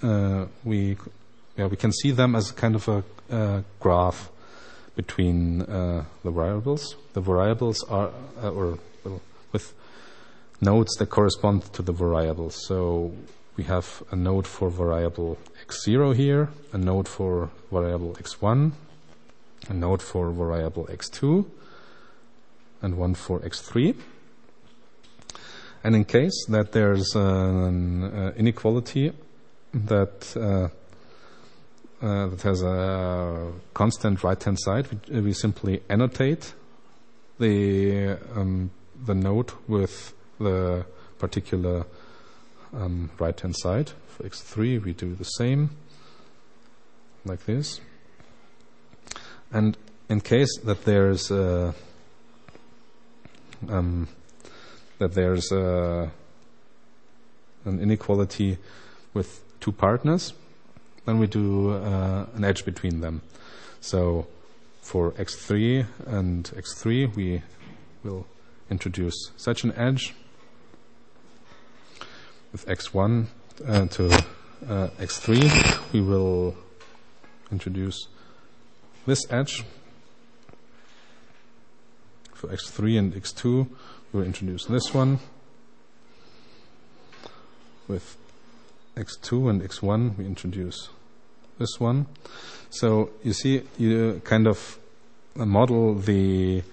can see them as kind of a graph between the variables. The variables are with nodes that correspond to the variables. So we have a node for variable x0 here, a node for variable x1, a node for variable x2, and one for x3. And in case that there's an inequality that has a constant right-hand side, we simply annotate the node with the particular right-hand side. For x3, we do the same, like this. And in case that there's an inequality with two partners, then we do an edge between them. So for x3 and x3, we will introduce such an edge. With x1 to x3, we will introduce this edge. For x3 and x2, we will introduce this one. With x2 and x1, we introduce this one. So you see, you kind of model the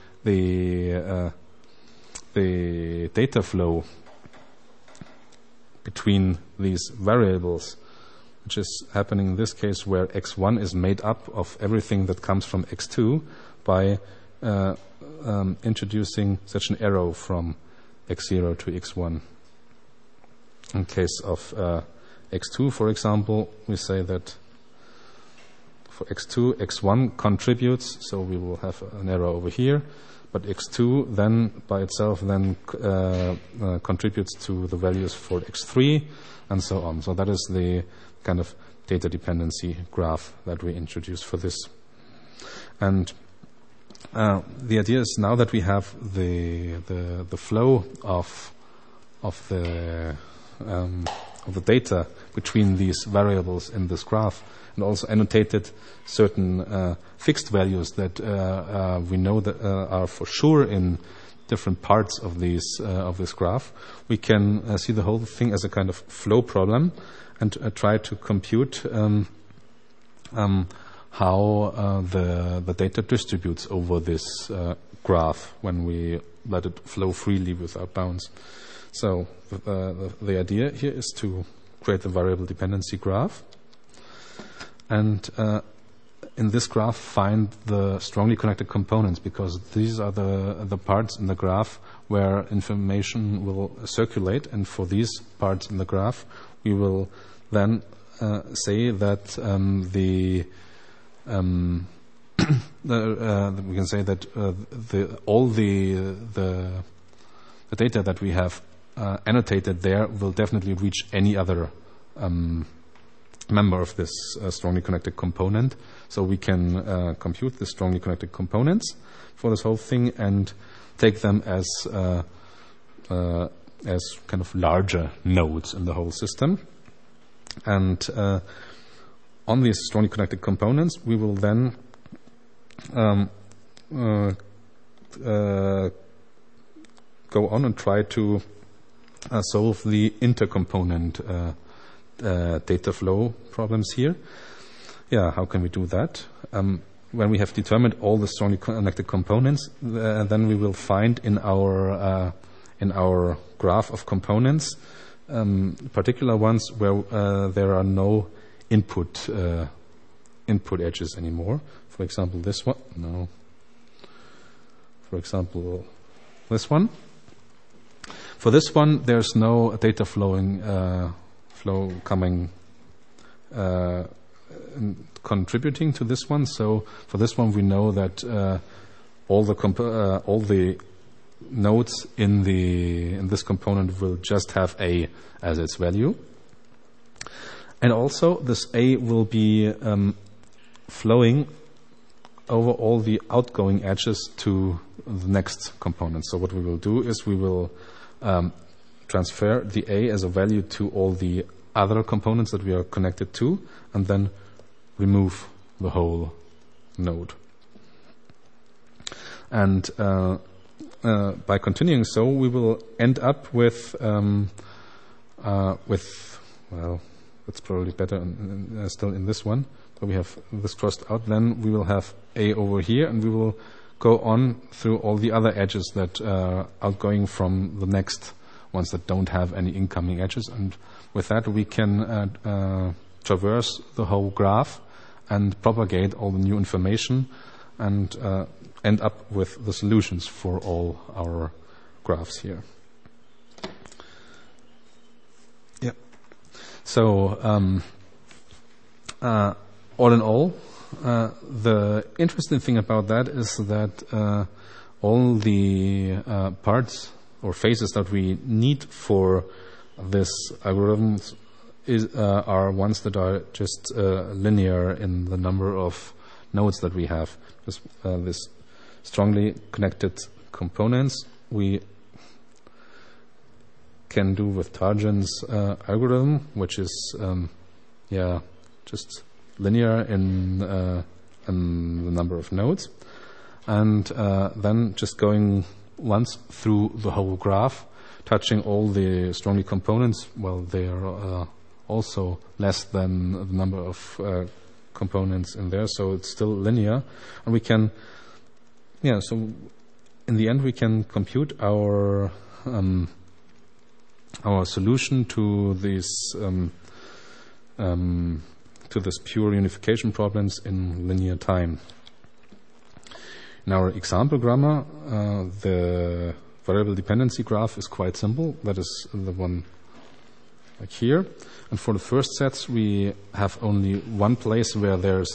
data flow between these variables, which is happening in this case where x1 is made up of everything that comes from x2 by introducing such an arrow from x0 to x1. In case of x2, for example, we say that for x2, x1 contributes, so we will have an arrow over here, but x2 then by itself then contributes to the values for x3 and so on. So that is the kind of data dependency graph that we introduced for this. And the idea is, now that we have the flow of the data between these variables in this graph, and also annotated certain fixed values that we know that are for sure in different parts of this graph, we can see the whole thing as a kind of flow problem and try to compute how the data distributes over this graph when we let it flow freely without bounds. So the idea here is to create the variable dependency graph, and in this graph find the strongly connected components, because these are the parts in the graph where information will circulate, and for these parts in the graph we will then say that we can say that all the data that we have annotated there will definitely reach any other member of this strongly connected component. So we can compute the strongly connected components for this whole thing and take them as kind of larger nodes in the whole system. And on these strongly connected components, we will then go on and try to solve the intercomponent data flow problems here. Yeah, how can we do that? When we have determined all the strongly connected components, then we will find in our in our graph of components, particular ones where there are no input edges anymore. For example, this one. No. For example, this one. For this one, there's no data flow coming contributing to this one. So for this one, we know that all the nodes in this component will just have A as its value, and also this A will be flowing over all the outgoing edges to the next component. So what we will do is we will transfer the A as a value to all the other components that we are connected to, and then remove the whole node. And by continuing so, we will end up with well, it's probably better still in this one. So we have this crossed out. Then we will have A over here, and we will go on through all the other edges that are outgoing from the next ones that don't have any incoming edges. And with that, we can traverse the whole graph and propagate all the new information and end up with the solutions for all our graphs here. Yeah. So all in all, the interesting thing about that is that all the parts or phases that we need for this algorithm are ones that are just linear in the number of nodes that we have. Because this strongly connected components we can do with Tarjan's algorithm, which is just linear in the number of nodes, and then just going once through the whole graph, touching all the strongly components. Well, they are also less than the number of components in there, so it's still linear, and we can, so in the end we can compute our solution to these to this pure unification problems in linear time. In our example grammar, the variable dependency graph is quite simple. That is the one like here. And for the first sets, we have only one place where there's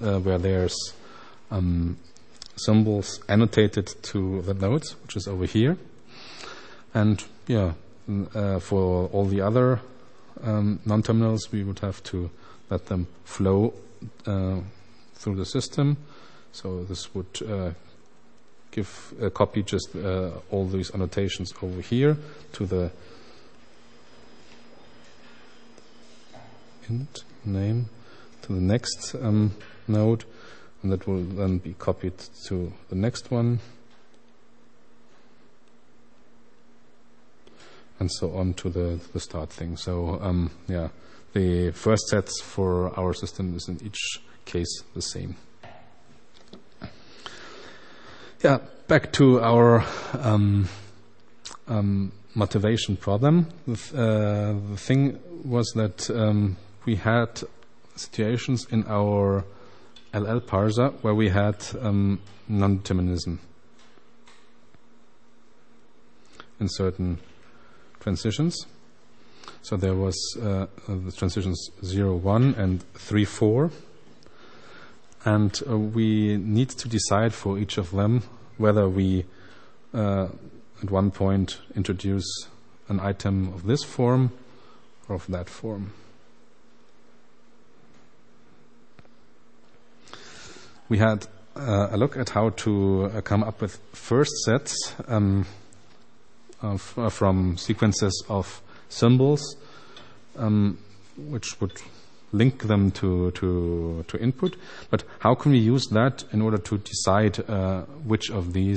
symbols annotated to the nodes, which is over here. And for all the other non-terminals, we would have to let them flow through the system. So this would copy just all these annotations over here to the int name to the next node, and that will then be copied to the next one, and so on to the start thing. So the first sets for our system is in each case the same. Yeah, back to our motivation problem. The thing was that we had situations in our LL parser where we had non-determinism in certain transitions. So there was the transitions 0, 1 and 3, 4. And we need to decide for each of them whether we at one point introduce an item of this form or of that form. We had a look at how to come up with first sets from sequences of symbols, which would link them to input. But how can we use that in order to decide which of these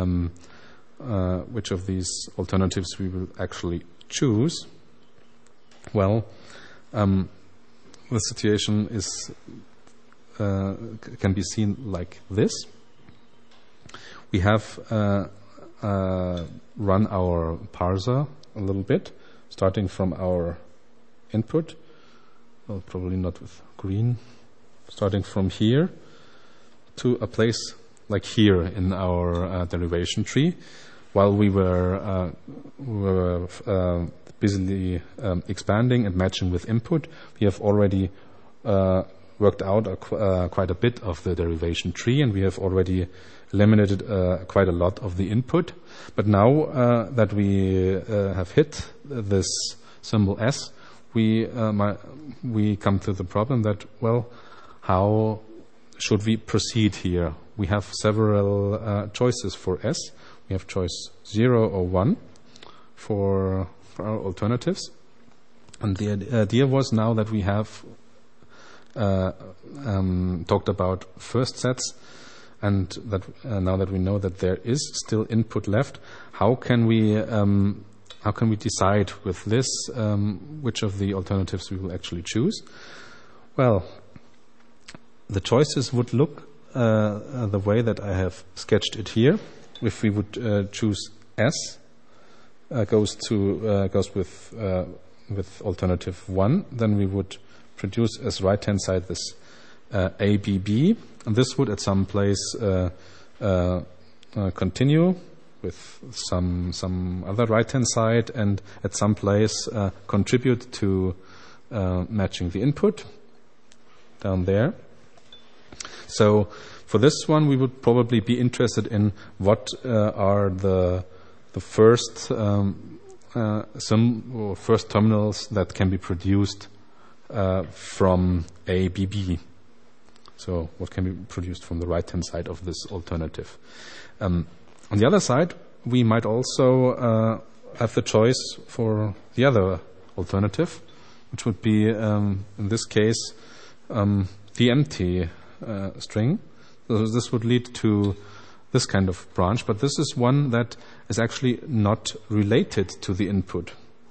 alternatives we will actually choose? Well, the situation is can be seen like this. We have run our parser a little bit, starting from our input. Well, probably not with green. Starting from here to a place like here in our derivation tree. While we were busily expanding and matching with input, we have already worked out quite a bit of the derivation tree, and we have already eliminated quite a lot of the input. But now that we have hit this symbol S, we come to the problem that, well, how should we proceed here? We have several choices for S. We have choice 0 or 1 for our alternatives. And the idea was, now that we have talked about first sets, and that now that we know that there is still input left, how can we decide with this which of the alternatives we will actually choose? Well, the choices would look the way that I have sketched it here. If we would choose S, goes with alternative 1, then we would produce as right-hand side this ABB, and this would at some place continue with some other right-hand side, and at some place contribute to matching the input down there. So for this one, we would probably be interested in what are the first first terminals that can be produced from ABB. So what can be produced from the right-hand side of this alternative. On the other side, we might also have the choice for the other alternative, which would be, in this case, the empty string. So this would lead to this kind of branch, but this is one that is actually not related to the input.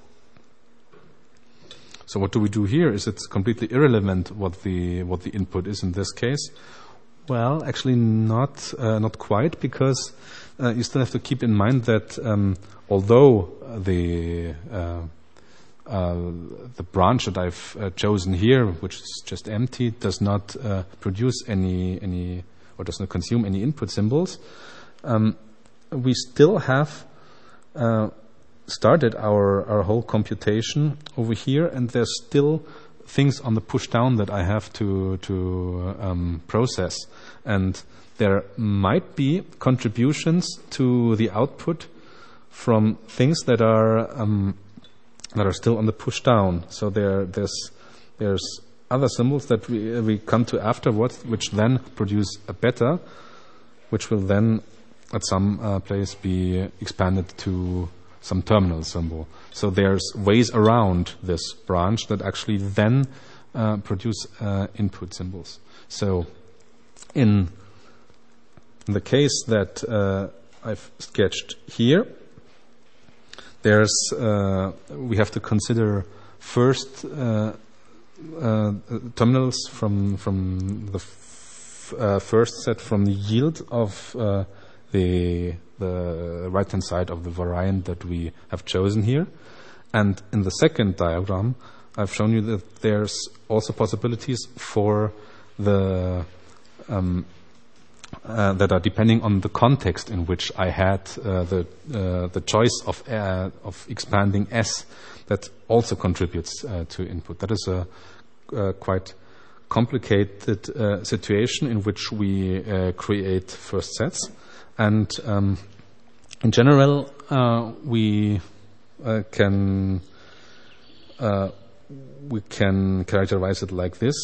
So what do we do here? Is it completely irrelevant what the input is in this case? Well, actually not quite, because you still have to keep in mind that although the branch that I've chosen here, which is just empty, does not produce any or does not consume any input symbols, we still have started our whole computation over here, and there's still things on the push down that I have to process, and there might be contributions to the output from things that are still on the push down. So there's other symbols that we come to afterwards, which then produce a beta, which will then at some place be expanded to some terminal symbol. So there's ways around this branch that actually then produce input symbols. So in the case that I've sketched here, we have to consider first terminals from the first set from the yield of the right-hand side of the variant that we have chosen here. And in the second diagram, I've shown you that there's also possibilities for the that are depending on the context in which I had the choice of expanding S, that also contributes to input. That is a quite complicated situation in which we create first sets, and in general we can characterize it like this: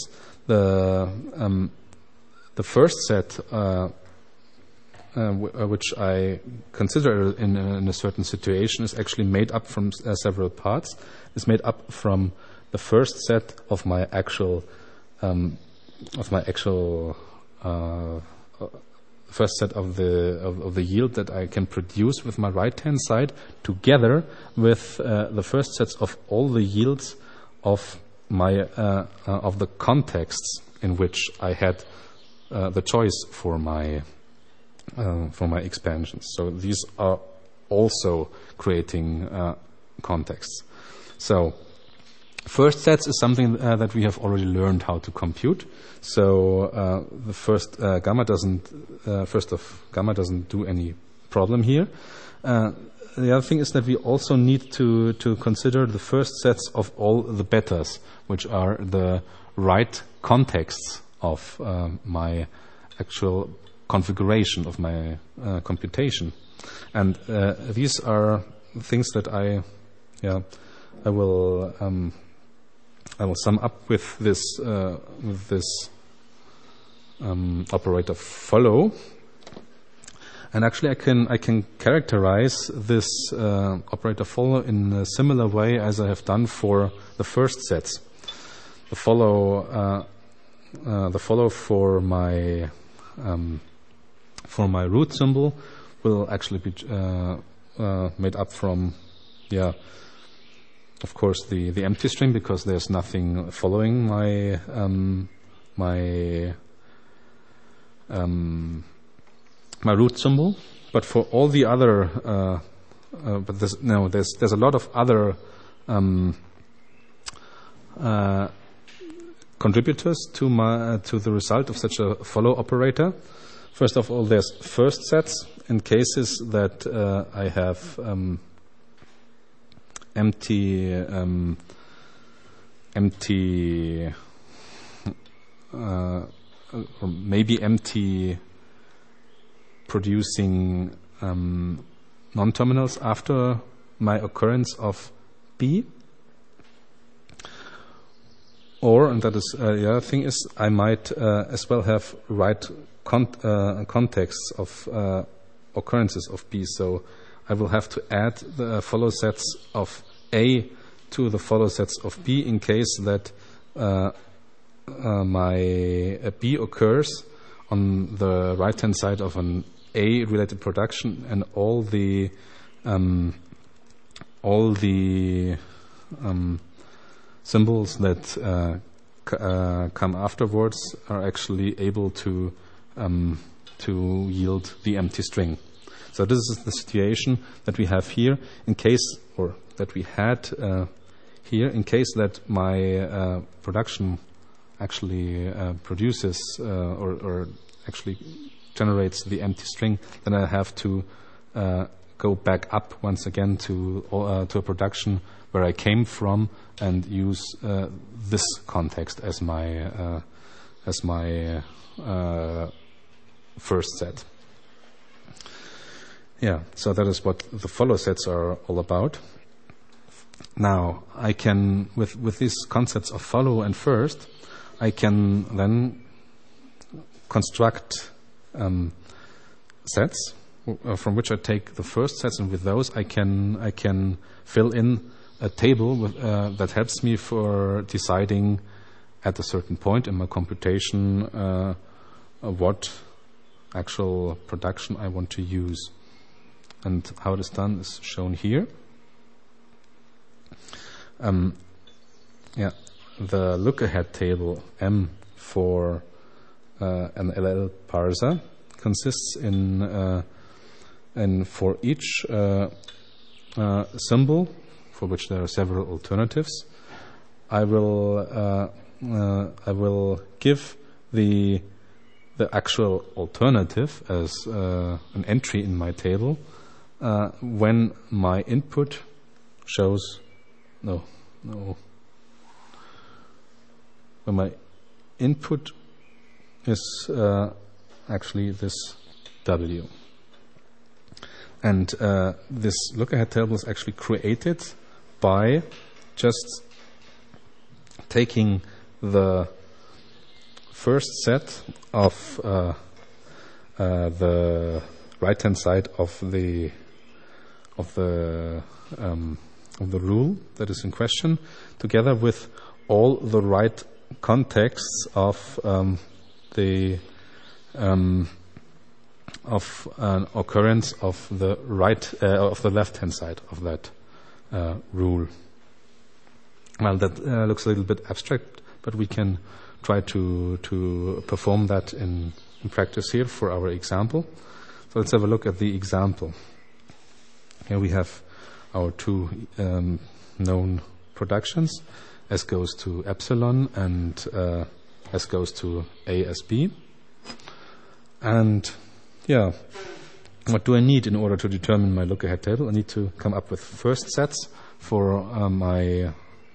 the first set, which I consider in a certain situation, is actually made up from several parts. It's made up from the first set of my actual first set of the yield that I can produce with my right-hand side, together with the first sets of all the yields of my of the contexts in which I had the choice for my expansions. So these are also creating contexts. So first sets is something that we have already learned how to compute. So the first gamma doesn't do any problem here. The other thing is that we also need to consider the first sets of all the betas, which are the right contexts of my actual configuration of my computation. And these are things that I will sum up with this operator follow. And actually, I can characterize this operator follow in a similar way as I have done for the first sets. The follow for my root symbol will actually be made up from, of course, the empty string, because there's nothing following my root symbol. But for all the other, there's a lot of other contributors to the result of such a follow operator. First of all, there's first sets in cases that I have empty or maybe empty producing non-terminals after my occurrence of B. Or, and that is the other thing, is I might as well have right contexts of occurrences of B. So I will have to add the follow sets of A to the follow sets of B in case that my B occurs on the right-hand side of an A-related production, and all the symbols that come afterwards are actually able to yield the empty string. So this is the situation that we have here in case, or that we had here, in case that my production actually produces or actually generates the empty string. Then I have to go back up once again to a production where I came from and use this context as my first set. Yeah, so that is what the follow sets are all about. Now, I can, with these concepts of follow and first, I can then construct sets from which I take the first sets, and with those I can fill in a table with, that helps me for deciding at a certain point in my computation what actual production I want to use. And how it is done is shown here. The look-ahead table M for an LL parser consists in for each symbol, for which there are several alternatives, I will give the actual alternative as an entry in my table when my input shows when my input is actually this W. And this look-ahead table is actually created by just taking the first set of the right-hand side of the rule that is in question, together with all the right contexts of of an occurrence of the of the left-hand side of that rule. Well, that looks a little bit abstract, but we can try to perform that in practice here for our example. So let's have a look at the example. Here we have our two known productions. S goes to epsilon and S goes to A as B. And yeah, what do I need in order to determine my look-ahead table? I need to come up with first sets for my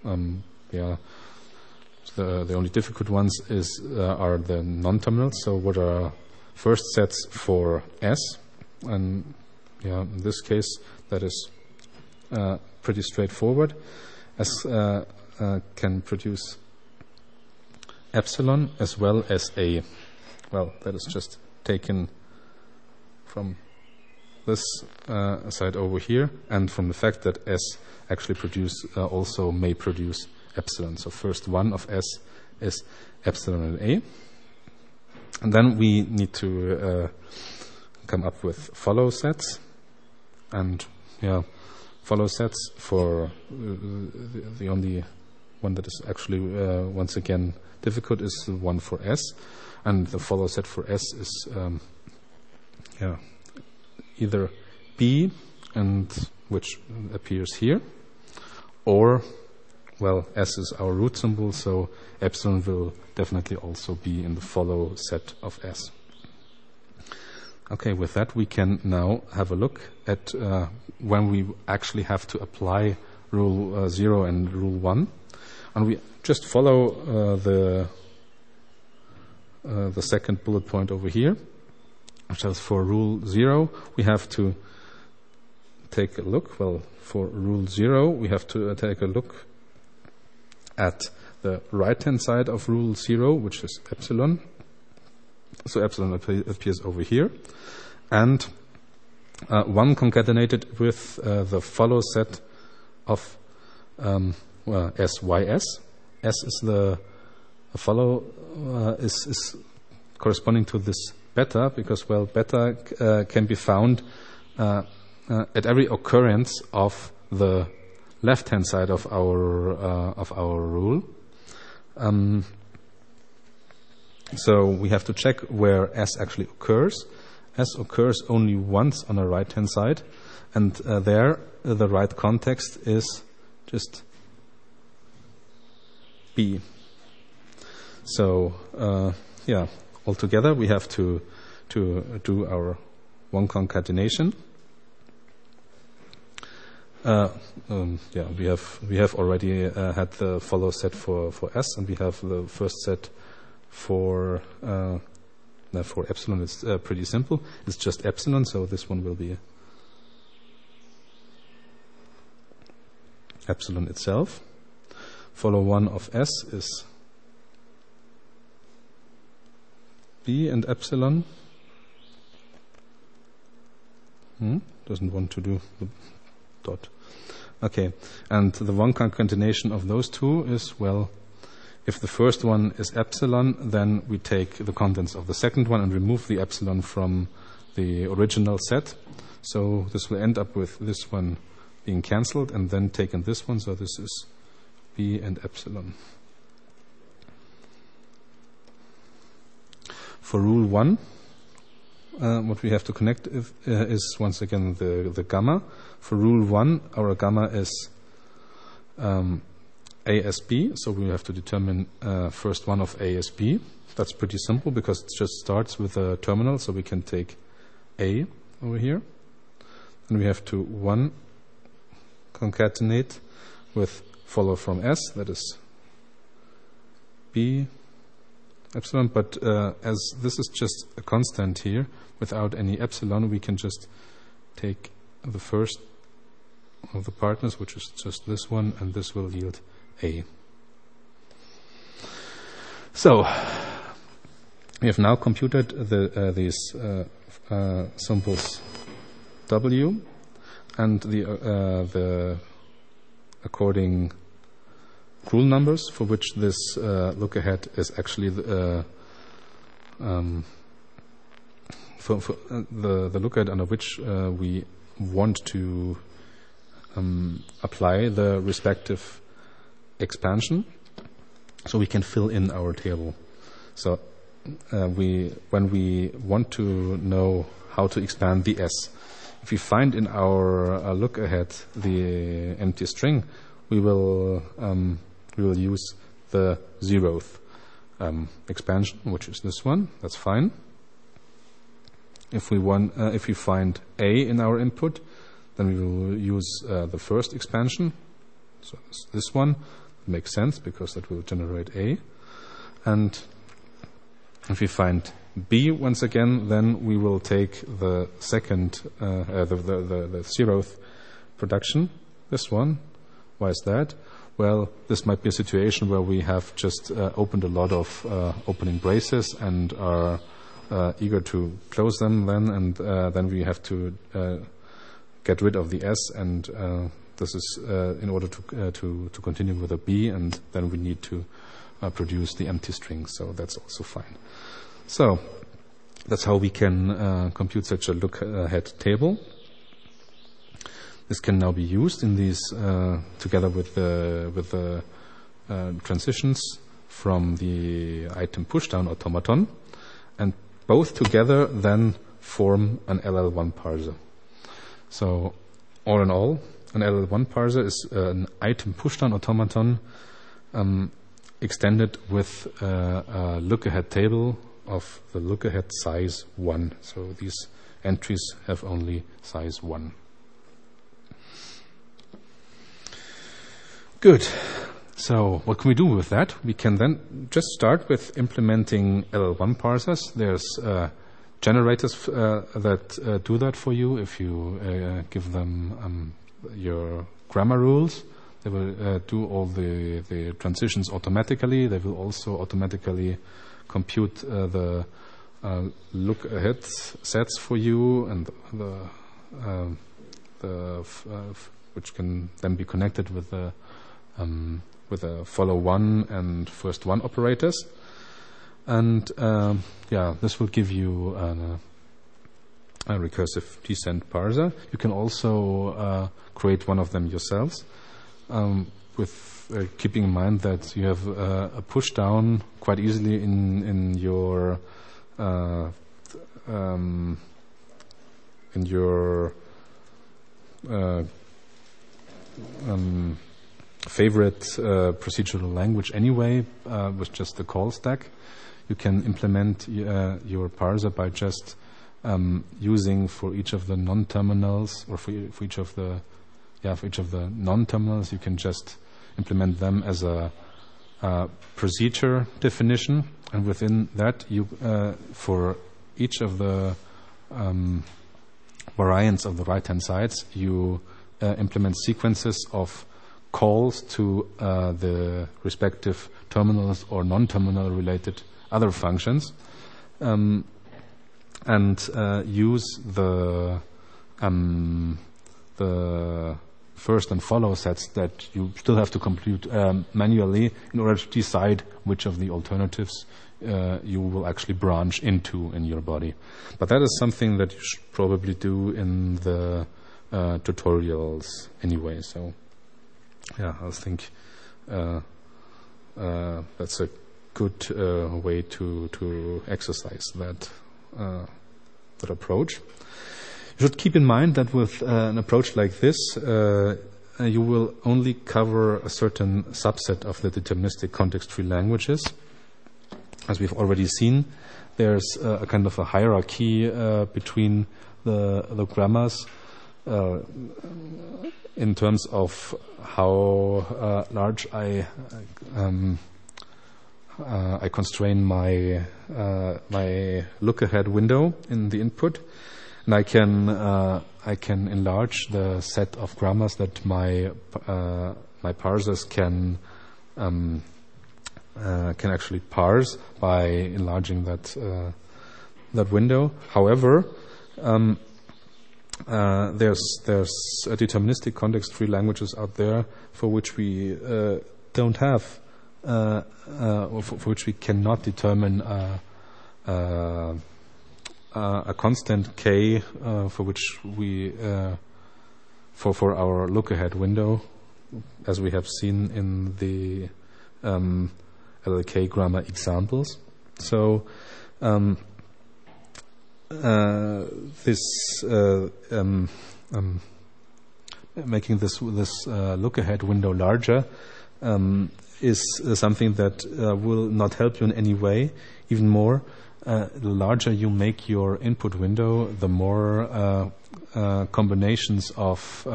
the only difficult ones are the non-terminals. So what are first sets for S? And yeah, in this case, that is pretty straightforward. S can produce epsilon as well as A. Well, that is just taken from this side over here, and from the fact that S actually also may produce epsilon. So first one of S is epsilon and A. And then we need to come up with follow sets. And yeah, follow sets for the only one that is actually once again difficult is the one for S. And the follow set for S is either B, and which appears here, or, well, S is our root symbol, so epsilon will definitely also be in the follow set of S. Okay, with that we can now have a look at when we actually have to apply rule 0 and rule 1. And we just follow the second bullet point over here, which is for rule 0, we have to take a look. Well, for rule 0, we have to take a look at the right-hand side of rule 0, which is epsilon. So epsilon appears over here. And 1 concatenated with the follow set of SYS. S is the follow is corresponding to this beta, because, well, beta can be found at every occurrence of the left-hand side of our rule. So we have to check where S actually occurs. S occurs only once on the right-hand side, and there the right context is just B. So altogether we have to do our 1 concatenation. We have already had the follow set for S, and we have the first set for epsilon. It's pretty simple. It's just epsilon, so this one will be epsilon itself. Follow 1 of S is B and epsilon. Doesn't want to do the dot. Okay, and the 1 concatenation of those two is, well, if the first one is epsilon, then we take the contents of the second one and remove the epsilon from the original set. So this will end up with this one being cancelled and then taken this one. So this is B and epsilon. For rule 1, what we have to connect is once again the gamma. For rule 1, our gamma is A as B, so we have to determine first one of A as B. That's pretty simple because it just starts with a terminal, so we can take A over here. And we have to 1 concatenate with follow from S, that is B epsilon, but as this is just a constant here, without any epsilon, we can just take the first of the partners, which is just this one, and this will yield A. So we have now computed these symbols W and the according rule numbers for which this look ahead is actually for the look ahead under which we want to apply the respective expansion, so we can fill in our table. So when we want to know how to expand the S, if we find in our look ahead the empty string, we will use the 0th expansion, which is this one. That's fine. If we find A in our input, then we will use the first expansion. So this one makes sense because that will generate A. And if we find B once again, then we will take the second, the 0th production, this one. Why is that? Well, this might be a situation where we have just opened a lot of opening braces and are eager to close them then, and then we have to get rid of the S, and this is in order to continue with a B, and then we need to produce the empty string, so that's also fine. So that's how we can compute such a look-ahead table. This can now be used in these together with the transitions from the item pushdown automaton, and both together then form an LL1 parser. So all in all, an LL1 parser is an item pushdown automaton extended with a look-ahead table of the look-ahead size 1. So these entries have only size 1. Good. So what can we do with that? We can then just start with implementing LL1 parsers. There's generators that do that for you if you give them your grammar rules. They will do all the transitions automatically. They will also automatically compute the look-ahead sets for you, and which can then be connected with the follow one and first one operators. And this will give you a recursive descent parser. You can also create one of them yourselves, with keeping in mind that you have a push down quite easily in your favorite procedural language anyway, with just the call stack. You can implement your parser by just using for each of the non-terminals, or for each of the non-terminals, you can just implement them as a procedure definition, and within that, you for each of the variants of the right-hand sides, you implement sequences of calls to the respective terminals or non-terminal related other functions, and use the first and follow sets that you still have to compute manually in order to decide which of the alternatives you will actually branch into in your body. But that is something that you should probably do in the tutorials anyway. So I think that's a good way to exercise that approach. You should keep in mind that with an approach like this, you will only cover a certain subset of the deterministic context-free languages. As we've already seen, there's a kind of a hierarchy between the grammars in terms of how large I constrain my look-ahead window in the input. And I can enlarge the set of grammars that my parsers can actually parse by enlarging that window. However, there's deterministic context-free languages out there for which we don't have, or for which we cannot determine a constant k for which we for our look-ahead window, as we have seen in the LLK grammar examples. So this making this look-ahead window larger is something that will not help you in any way. Even more, the larger you make your input window, the more combinations of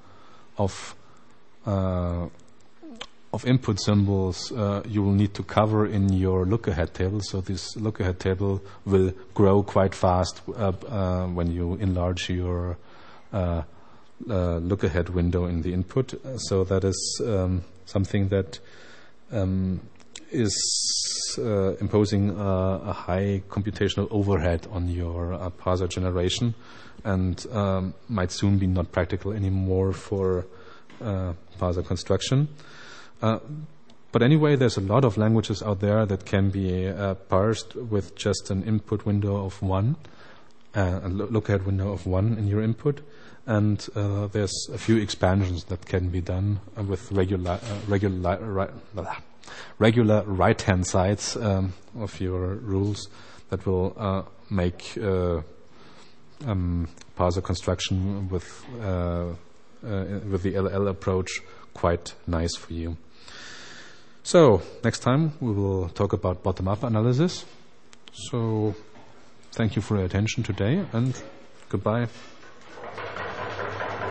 input symbols you will need to cover in your look-ahead table. So this look-ahead table will grow quite fast when you enlarge your look-ahead window in the input. So that is something that is imposing a high computational overhead on your parser generation, and might soon be not practical anymore for parser construction. But anyway, there's a lot of languages out there that can be parsed with just an input window of 1, a look-ahead window of 1 in your input. And there's a few expansions that can be done with regular right-hand sides of your rules that will make parser construction with the LL approach quite nice for you. So next time we will talk about bottom-up analysis. So thank you for your attention today, and goodbye.